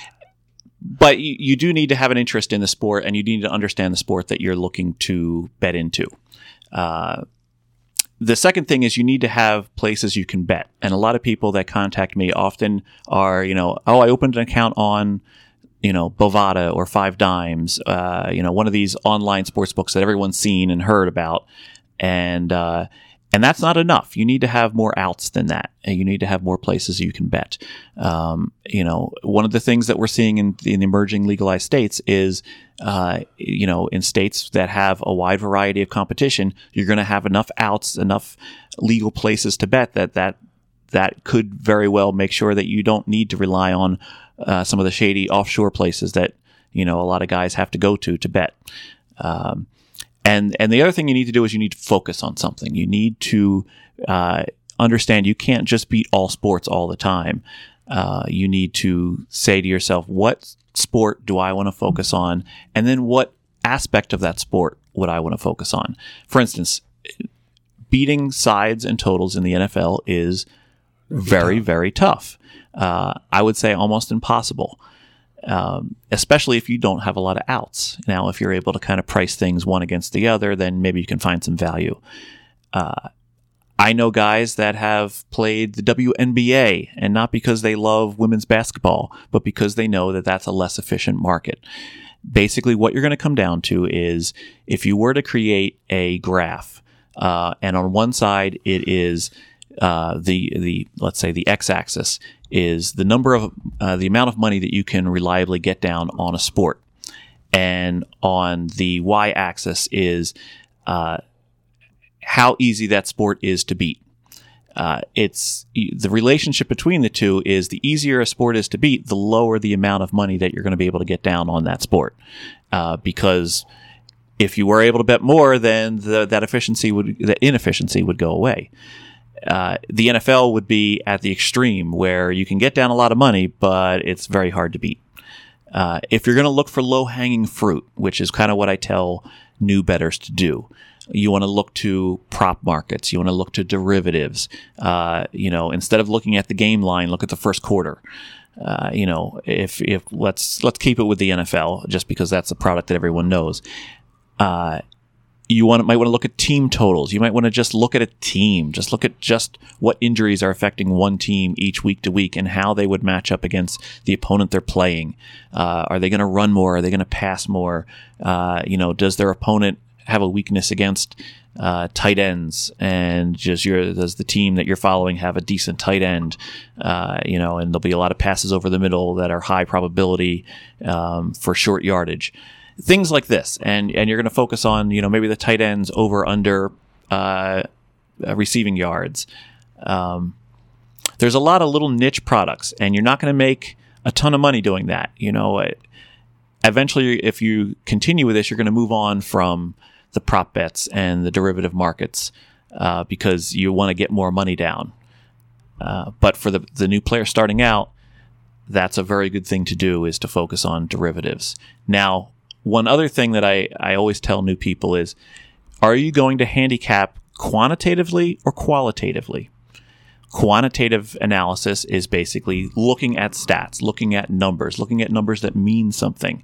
Speaker 4: but you, you do need to have an interest in the sport, and you need to understand the sport that you're looking to bet into. Uh, the second thing is you need to have places you can bet. And a lot of people that contact me often are, you know, oh, I opened an account on you know, Bovada or Five Dimes, uh, you know, one of these online sports books that everyone's seen and heard about. And, uh, and that's not enough. You need to have more outs than that. And you need to have more places you can bet. Um, you know, one of the things that we're seeing in, in the emerging legalized states is, uh, you know, in states that have a wide variety of competition, you're going to have enough outs, enough legal places to bet that that, that could very well make sure that you don't need to rely on uh, some of the shady offshore places that, you know, a lot of guys have to go to to bet. Um, and and the other thing you need to do is you need to focus on something. You need to uh, understand you can't just beat all sports all the time. Uh, you need to say to yourself, what sport do I want to focus on? And then what aspect of that sport would I want to focus on? For instance, beating sides and totals in the N F L is very, very tough. Uh, I would say almost impossible, um, especially if you don't have a lot of outs. Now, if you're able to kind of price things one against the other, then maybe you can find some value. Uh, I know guys that have played the W N B A, and not because they love women's basketball, but because they know that that's a less efficient market. Basically, what you're going to come down to is if you were to create a graph, uh, and on one side it is uh, the the let's say the x-axis is the number of uh, the amount of money that you can reliably get down on a sport, and on the y-axis is uh, how easy that sport is to beat. Uh, it's the relationship between the two is the easier a sport is to beat, the lower the amount of money that you're going to be able to get down on that sport. Uh, because if you were able to bet more, then the, that efficiency would, that inefficiency would go away. Uh, the N F L would be at the extreme where you can get down a lot of money, but it's very hard to beat. Uh, if you're going to look for low-hanging fruit, which is kind of what I tell new bettors to do, you want to look to prop markets. You want to look to derivatives. Uh, you know, instead of looking at the game line, look at the first quarter. Uh, you know, if if let's let's keep it with the N F L, just because that's a product that everyone knows. Uh, you want might want to look at team totals. You might want to just look at a team. Just look at just what injuries are affecting one team each week to week and how they would match up against the opponent they're playing. Uh, are they going to run more? Are they going to pass more? Uh, you know, does their opponent have a weakness against uh, tight ends, and just your does the team that you're following have a decent tight end? Uh, you know, and there'll be a lot of passes over the middle that are high probability um, for short yardage, things like this. And and you're going to focus on, you know, maybe the tight ends over under uh, receiving yards. Um, there's a lot of little niche products, and you're not going to make a ton of money doing that. You know, it, eventually, if you continue with this, you're going to move on from the prop bets and the derivative markets uh, because you want to get more money down. Uh, but for the the new player starting out, that's a very good thing to do, is to focus on derivatives. Now, one other thing that I, I always tell new people is, are you going to handicap quantitatively or qualitatively? Quantitative analysis is basically looking at stats, looking at numbers, looking at numbers that mean something,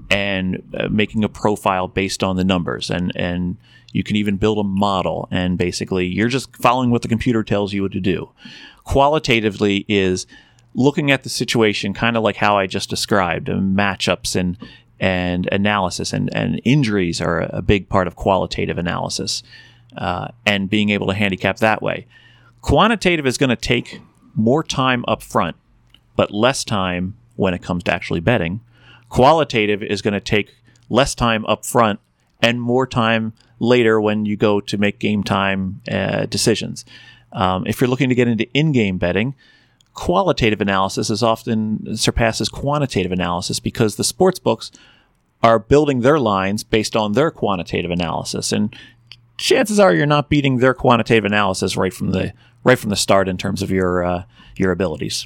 Speaker 4: and uh, making a profile based on the numbers. And, and you can even build a model, and basically you're just following what the computer tells you what to do. Qualitatively is looking at the situation kind of like how I just described, uh, matchups and and analysis, and, and injuries are a big part of qualitative analysis, uh, and being able to handicap that way. Quantitative is going to take more time up front, but less time when it comes to actually betting. Qualitative is going to take less time up front and more time later when you go to make game time uh, decisions. Um, if you're looking to get into in-game betting, qualitative analysis is often surpasses quantitative analysis because the sports books are building their lines based on their quantitative analysis, and chances are you're not beating their quantitative analysis right from the right from the start in terms of your uh, your abilities.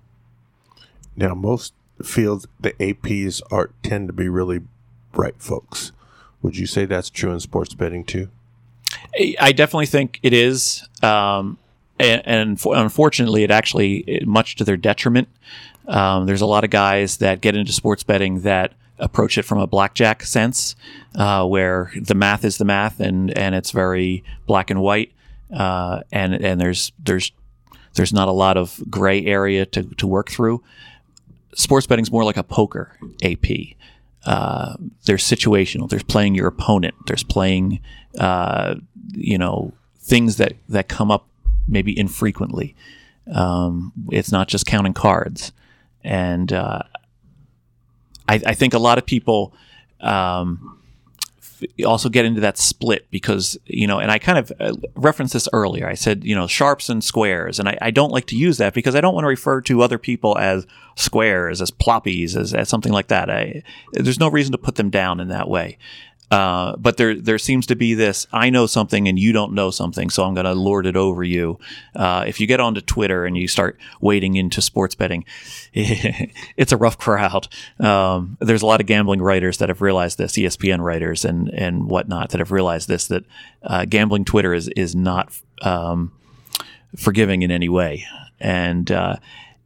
Speaker 5: Now, most fields, the A Ps are tend to be really bright folks. Would you say that's true in sports betting too?
Speaker 4: I definitely think it is, um, and, and for, unfortunately, it actually much to their detriment. Um, there's a lot of guys that get into sports betting that approach it from a blackjack sense, uh, where the math is the math, and, and it's very black and white, uh, and and there's there's there's not a lot of gray area to, to work through. sports betting's more like a poker A P. Uh, there's situational. There's playing your opponent. There's playing, uh, you know, things that, that come up maybe infrequently. Um, it's not just counting cards. And uh, I, I think a lot of people um, f- also get into that split because, you know, and I kind of uh, referenced this earlier. I said, you know, sharps and squares. And I, I don't like to use that because I don't want to refer to other people as squares, as ploppies, as, as something like that. I, there's no reason to put them down in that way. Uh, but there there seems to be this, I know something and you don't know something, so I'm going to lord it over you. Uh, if you get onto Twitter and you start wading into sports betting, it's a rough crowd. Um, there's a lot of gambling writers that have realized this, E S P N writers and, and whatnot that have realized this, that uh, gambling Twitter is, is not um, forgiving in any way. And uh,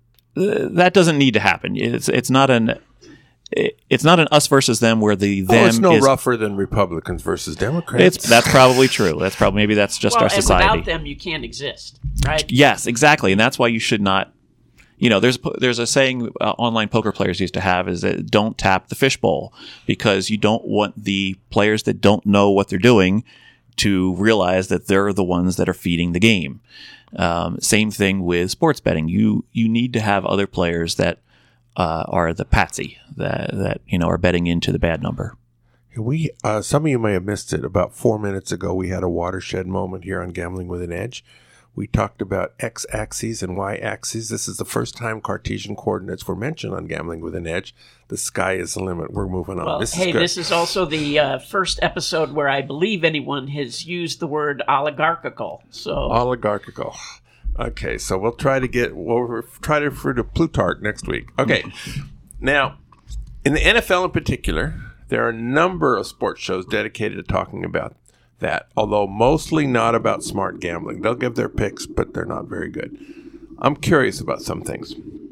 Speaker 4: that doesn't need to happen. It's it's not an... It's not an us versus them where the them
Speaker 5: oh, it's no
Speaker 4: is,
Speaker 5: rougher than Republicans versus Democrats.
Speaker 4: It's that's probably true. That's probably maybe that's just
Speaker 3: well,
Speaker 4: our society.
Speaker 3: And without them, you can't exist, right?
Speaker 4: Yes, exactly, and that's why you should not. You know, there's there's a saying uh, online poker players used to have is that don't tap the fishbowl because you don't want the players that don't know what they're doing to realize that they're the ones that are feeding the game. Um, same thing with sports betting. You you need to have other players that. Uh, are the patsy that that you know are betting into the bad number.
Speaker 5: We uh, some of you may have missed it. About four minutes ago, we had a watershed moment here on Gambling with an Edge. We talked about x-axes and y-axes. This is the first time Cartesian coordinates were mentioned on Gambling with an Edge. The sky is the limit. We're moving on.
Speaker 3: Well,
Speaker 5: this
Speaker 3: hey,
Speaker 5: is good.
Speaker 3: this is also the uh, first episode where I believe anyone has used the word oligarchical. So
Speaker 5: oligarchical. Okay, so we'll try to get we'll try to refer to Plutarch next week. Okay, now in the N F L in particular, there are a number of sports shows dedicated to talking about that, although mostly not about smart gambling. They'll give their picks, but they're not very good. I'm curious about some things.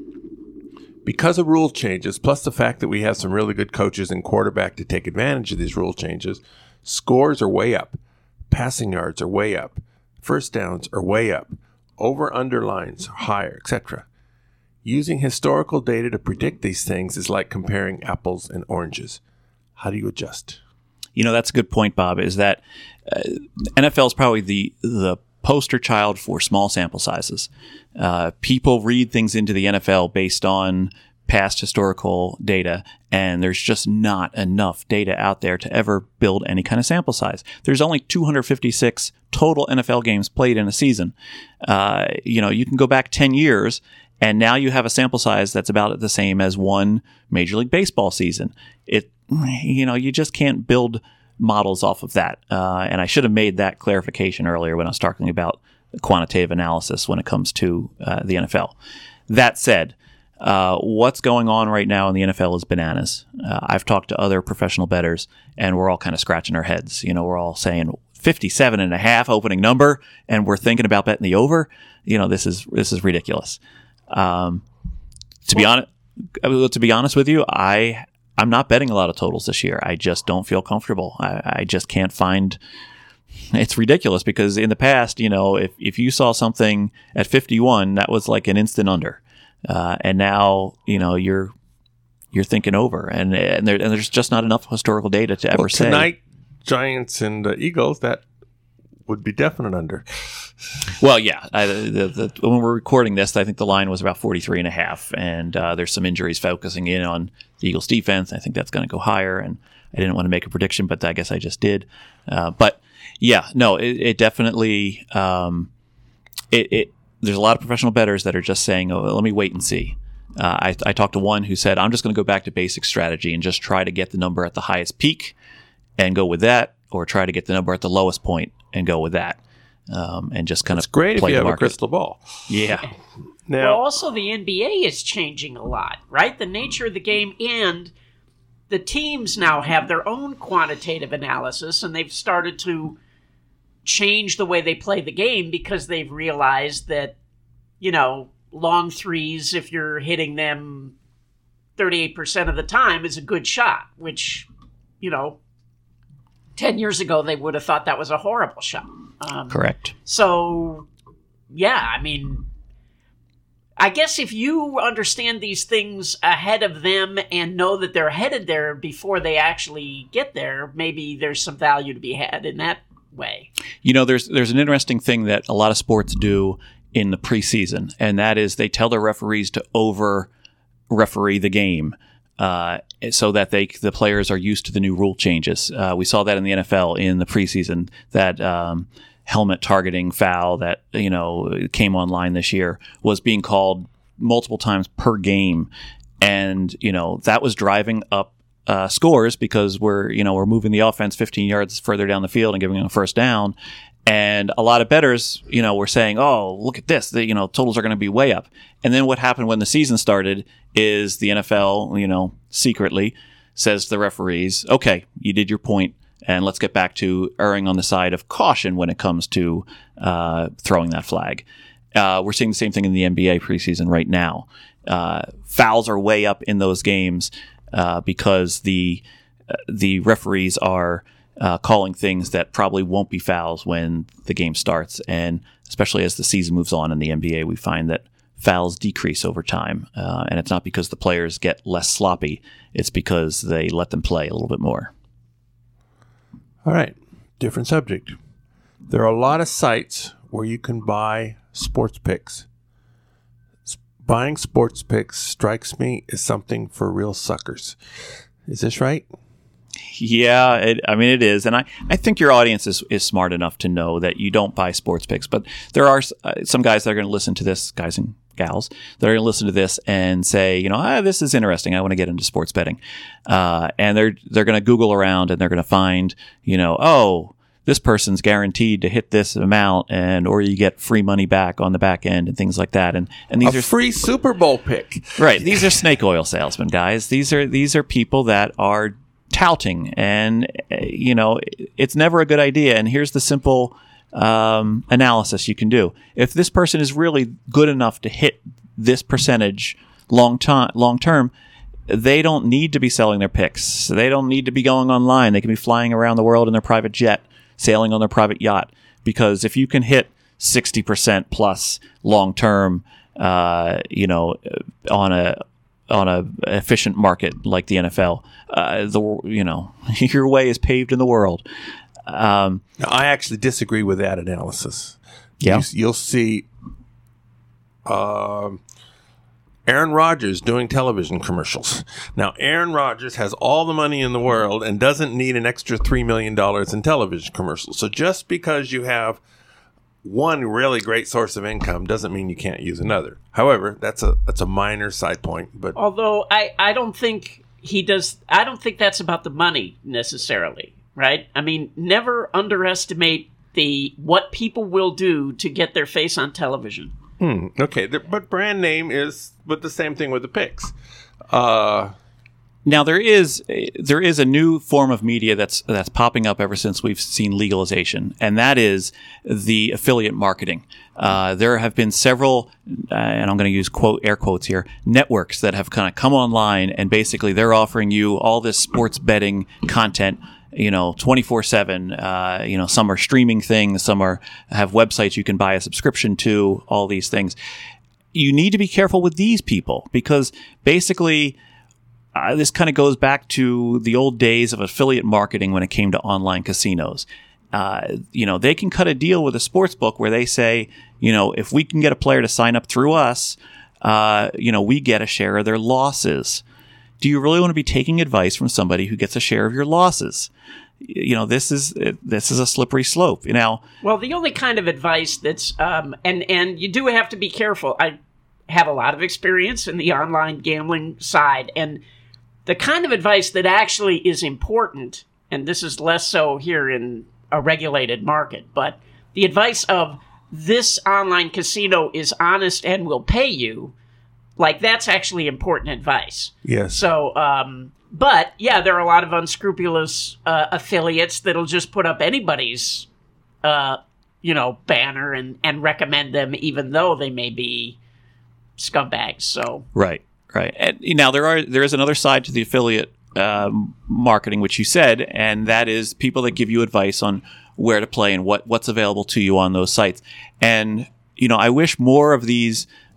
Speaker 5: Because of rule changes, plus the fact that we have some really good coaches and quarterback to take advantage of these rule changes, scores are way up, passing yards are way up, first downs are way up. Over-under lines are higher, et cetera. Using historical data to predict these things is like comparing apples and oranges. How do you adjust?
Speaker 4: You know, that's a good point, Bob, is that uh, N F L is probably the the poster child for small sample sizes. Uh, people read things into the N F L based on past historical data, and there's just not enough data out there to ever build any kind of sample size. There's only two hundred fifty-six total N F L games played in a season. Uh, you know, you can go back ten years, and now you have a sample size that's about the same as one Major League Baseball season. It, you know, you just can't build models off of that. Uh, and I should have made that clarification earlier when I was talking about quantitative analysis when it comes to uh, the N F L. That said, Uh, what's going on right now in the N F L is bananas. Uh, I've talked to other professional bettors, and we're all kind of scratching our heads. You know, we're all saying fifty-seven and a half opening number, and we're thinking about betting the over. You know, this is this is ridiculous. Um, to be honest, to be honest with you, I I'm not betting a lot of totals this year. I just don't feel comfortable. I, I just can't find. It's ridiculous because in the past, you know, if if you saw something at fifty-one, that was like an instant under. Uh, and now, you know, you're you're thinking over, and and, there, and there's just not enough historical data to ever
Speaker 5: well,
Speaker 4: say.
Speaker 5: Tonight, Giants and uh, Eagles, that would be definite under.
Speaker 4: Well, yeah. I, the, the, when we're recording this, I think the line was about forty-three and a half, and uh, there's some injuries focusing in on the Eagles' defense. I think that's going to go higher, and I didn't want to make a prediction, but I guess I just did. Uh, but yeah, no, it, it definitely um, it. it There's a lot of professional bettors that are just saying, oh, let me wait and see. Uh, I, I talked to one who said, I'm just going to go back to basic strategy and just try to get the number at the highest peak and go with that, or try to get the number at the lowest point and go with that. Um, and just kind
Speaker 5: it's
Speaker 4: of
Speaker 5: great
Speaker 4: play
Speaker 5: if you
Speaker 4: the
Speaker 5: have
Speaker 4: market.
Speaker 5: a crystal ball.
Speaker 4: Yeah.
Speaker 5: Now,
Speaker 3: well, also the N B A is changing a lot, right? The nature of the game, and the teams now have their own quantitative analysis, and they've started to change the way they play the game because they've realized that, you know, long threes, if you're hitting them thirty-eight percent of the time, is a good shot, which, you know, ten years ago they would have thought that was a horrible shot. Um,
Speaker 4: Correct.
Speaker 3: So, yeah, I mean, I guess if you understand these things ahead of them and know that they're headed there before they actually get there, maybe there's some value to be had in that way.
Speaker 4: You know, there's there's an interesting thing that a lot of sports do in the preseason, and that is they tell their referees to over referee the game uh, so that they the players are used to the new rule changes. Uh, we saw that in the N F L in the preseason, that um, helmet targeting foul that, you know, came online this year was being called multiple times per game. And, you know, that was driving up uh, scores because we're, you know, we're moving the offense fifteen yards further down the field and giving them a first down. And a lot of bettors, you know, were saying, oh, look at this, the, you know, totals are going to be way up. And then what happened when the season started is the N F L, you know, secretly says to the referees, okay, you did your point. And let's get back to erring on the side of caution when it comes to uh, throwing that flag. Uh, we're seeing the same thing in the N B A preseason right now. Uh, fouls are way up in those games uh, because the uh, the referees are uh, calling things that probably won't be fouls when the game starts. And especially as the season moves on in the N B A, we find that fouls decrease over time. Uh, and it's not because the players get less sloppy. It's because they let them play a little bit more.
Speaker 5: All right, different subject. There are a lot of sites where you can buy sports picks. S- Buying sports picks strikes me as something for real suckers. Is this right?
Speaker 4: Yeah, it, I mean, it is. And I, I think your audience is, is smart enough to know that you don't buy sports picks. But there are uh, some guys that are going to listen to this, guys and gals, that are going to listen to this and say, you know, ah, this is interesting. I want to get into sports betting. Uh, and they're they're going to Google around and they're going to find, you know, oh, this person's guaranteed to hit this amount, and or you get free money back on the back end and things like that. And and these
Speaker 5: a
Speaker 4: are
Speaker 5: free Super Bowl pick.
Speaker 4: Right. These are snake oil salesmen, guys. These are these are people that are touting, and uh, you know, it's never a good idea. And here's the simple um, analysis you can do. If this person is really good enough to hit this percentage long time, long term, they don't need to be selling their picks. They don't need to be going online. They can be flying around the world in their private jet, sailing on their private yacht. Because if you can hit sixty percent plus long term, uh, you know, on a on a efficient market like the N F L, uh, the you know your way is paved in the world. Um,
Speaker 5: now, I actually disagree with that analysis.
Speaker 4: Yeah,
Speaker 5: you, you'll see um, Aaron Rodgers doing television commercials. Now, Aaron Rodgers has all the money in the world and doesn't need an extra three million dollars in television commercials. So just because you have one really great source of income doesn't mean you can't use another. However, that's a that's a minor side point. But
Speaker 3: although I, I don't think he does, I don't think that's about the money necessarily, right? I mean, never underestimate the what people will do to get their face on television.
Speaker 5: Hmm, okay, the, but brand name is, but the same thing with the picks. Uh,
Speaker 4: now there is there is a new form of media that's that's popping up ever since we've seen legalization, and that is the affiliate marketing. Uh, there have been several, uh, and I'm going to use quote air quotes here, networks that have kind of come online, and basically they're offering you all this sports betting content, you know, twenty-four seven, uh, you know, some are streaming things, some are have websites you can buy a subscription to, all these things. You need to be careful with these people because basically uh, this kind of goes back to the old days of affiliate marketing when it came to online casinos. Uh, you know, they can cut a deal with a sports book where they say, you know, if we can get a player to sign up through us, uh, you know, we get a share of their losses. Do you really want to be taking advice from somebody who gets a share of your losses? You know, this is this is a slippery slope. You know.
Speaker 3: Well, the only kind of advice that's um, and and you do have to be careful. I have a lot of experience in the online gambling side, and the kind of advice that actually is important, and this is less so here in a regulated market, but the advice of this online casino is honest and will pay you. Like, that's actually important advice.
Speaker 5: Yes.
Speaker 3: So, um, but, yeah, there are a lot of unscrupulous uh, affiliates that'll just put up anybody's, uh, you know, banner and, and recommend them, even though they may be scumbags. So
Speaker 4: Right, right. And now, there are there is another side to the affiliate um, marketing, which you said, and that is people that give you advice on where to play and what, what's available to you on those sites. And, you know, I wish more of these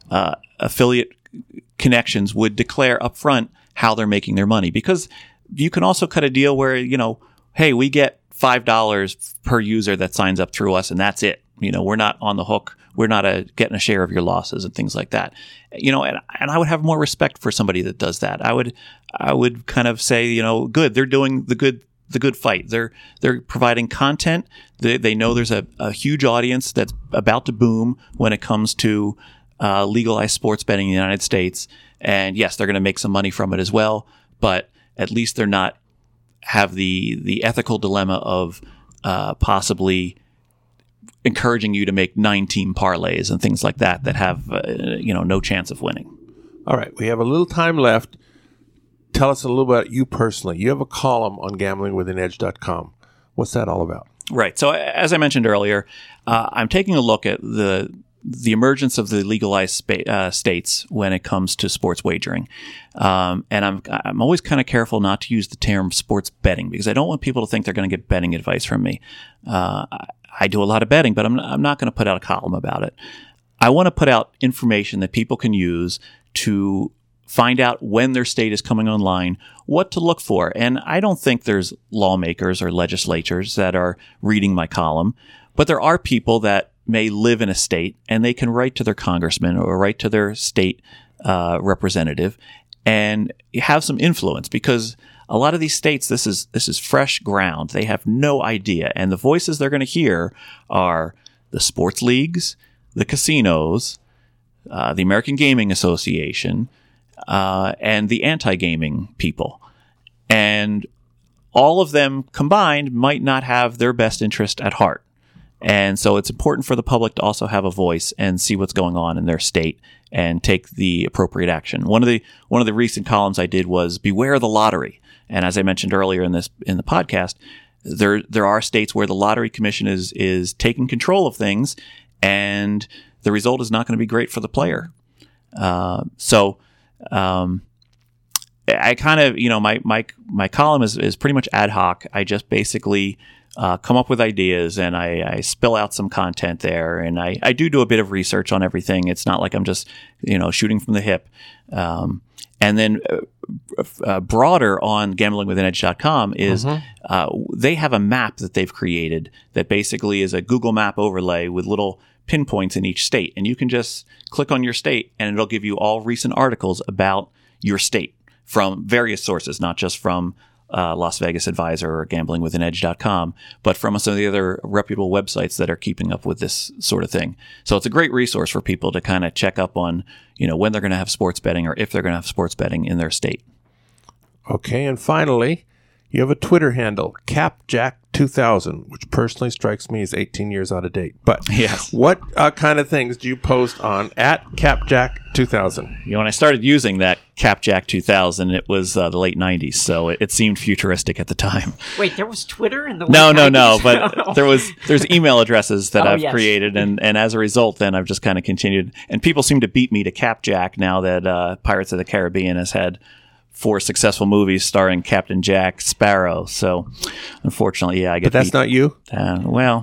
Speaker 4: uh, affiliate connections would declare upfront how they're making their money, because you can also cut a deal where, you know, hey, we get five dollars per user that signs up through us, and that's it. You know, we're not on the hook. We're not a, getting a share of your losses and things like that. You know, and, and I would have more respect for somebody that does that. I would, I would kind of say, you know, good, they're doing the good, the good fight. They're, they're providing content. They, they know there's a, a huge audience that's about to boom when it comes to uh, legalized sports betting in the United States. And yes, they're going to make some money from it as well, but at least they're not have the, the ethical dilemma of uh, possibly encouraging you to make nine-team parlays and things like that that have, uh, you know, no chance of winning.
Speaker 5: All right, we have a little time left. Tell us a little about you personally. You have a column on gambling with an edge dot com. What's that all about?
Speaker 4: Right. So as I mentioned earlier, uh, I'm taking a look at the the emergence of the legalized spa- uh, states when it comes to sports wagering. Um, and I'm I'm always kind of careful not to use the term sports betting, because I don't want people to think they're going to get betting advice from me. Uh, I do a lot of betting, but I'm not, I'm not going to put out a column about it. I want to put out information that people can use to find out when their state is coming online, what to look for. And I don't think there's lawmakers or legislatures that are reading my column, but there are people that may live in a state and they can write to their congressman or write to their state uh, representative and have some influence, because a lot of these states, this is this is fresh ground. They have no idea. And the voices they're going to hear are the sports leagues, the casinos, uh, the American Gaming Association, uh, and the anti-gaming people. And all of them combined might not have their best interest at heart. And so it's important for the public to also have a voice and see what's going on in their state and take the appropriate action. One of the one of the recent columns I did was Beware the Lottery. And as I mentioned earlier in this in the podcast, there there are states where the Lottery Commission is is taking control of things, and the result is not going to be great for the player. Uh, so um, I kind of, you know, my my my column is is pretty much ad hoc. I just basically uh, come up with ideas and I, I spill out some content there, and I, I do do a bit of research on everything. It's not like I'm just, you know, shooting from the hip. Um, and then uh, uh, broader on gambling with an edge dot com is mm-hmm. uh, they have a map that they've created that basically is a Google map overlay with little pinpoints in each state. And you can just click on your state and it'll give you all recent articles about your state from various sources, not just from uh, Las Vegas Advisor or gambling with an edge dot com, but from some of the other reputable websites that are keeping up with this sort of thing. So it's a great resource for people to kind of check up on, you know, when they're going to have sports betting or if they're going to have sports betting in their state.
Speaker 5: Okay, and finally, you have a Twitter handle, Capjack two thousand, which personally strikes me as eighteen years out of date. But
Speaker 4: yes.
Speaker 5: what uh, kind of things do you post on at Capjack two thousand?
Speaker 4: You know, when I started using that Capjack two thousand, it was uh, the late nineties, so it, it seemed futuristic at the time.
Speaker 3: Wait, there was Twitter in the late
Speaker 4: no, no,
Speaker 3: nineties?
Speaker 4: no, but there was there's email addresses that
Speaker 3: Oh,
Speaker 4: I've
Speaker 3: yes.
Speaker 4: created, and, and as a result, then I've just kind of continued. And people seem to beat me to Capjack now that uh, Pirates of the Caribbean has had four successful movies starring Captain Jack Sparrow. So, unfortunately, yeah, I get.
Speaker 5: But that's
Speaker 4: beat.
Speaker 5: not you?
Speaker 4: Uh, well,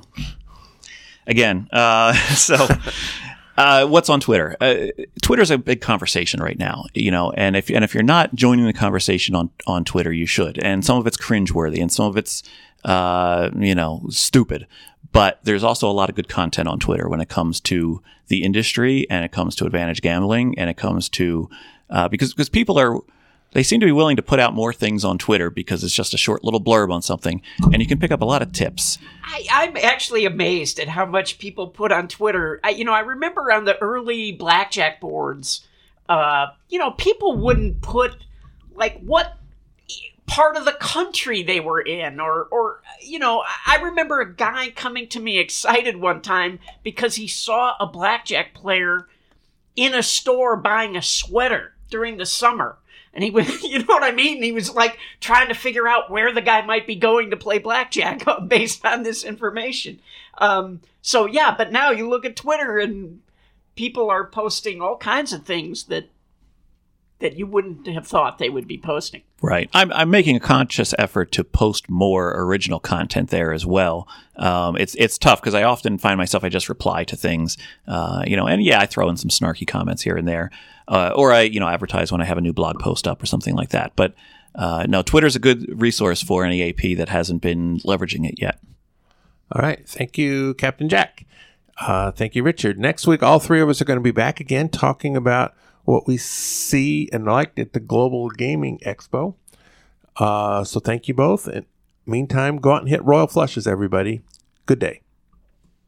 Speaker 4: again, uh, so uh, what's on Twitter? Uh, Twitter's a big conversation right now, you know, and if and if you're not joining the conversation on, on Twitter, you should. And some of it's cringeworthy, and some of it's uh, you know stupid. But there's also a lot of good content on Twitter when it comes to the industry, and it comes to Advantage Gambling, and it comes to uh, because because people are. They seem to be willing to put out more things on Twitter because it's just a short little blurb on something, and you can pick up a lot of tips.
Speaker 3: I, I'm actually amazed at how much people put on Twitter. I, you know, I remember on the early blackjack boards, uh, you know, people wouldn't put, like, what part of the country they were in, or, or you know, I remember a guy coming to me excited one time because he saw a blackjack player in a store buying a sweater during the summer. And he was, you know what I mean? He was like trying to figure out where the guy might be going to play blackjack based on this information. Um, so yeah, but now you look at Twitter and people are posting all kinds of things that that you wouldn't have thought they would be posting.
Speaker 4: Right. I'm, I'm making a conscious effort to post more original content there as well. Um, it's it's tough because I often find myself, I just reply to things, uh, you know, and yeah, I throw in some snarky comments here and there. Uh, or I, you know, advertise when I have a new blog post up or something like that. But uh, no, Twitter's a good resource for any A P that hasn't been leveraging it yet.
Speaker 5: All right. Thank you, Captain Jack. Uh, thank you, Richard. Next week, all three of us are going to be back again talking about what we see and liked at the Global Gaming Expo. Uh, so thank you both. And meantime, go out and hit royal flushes, everybody. Good day.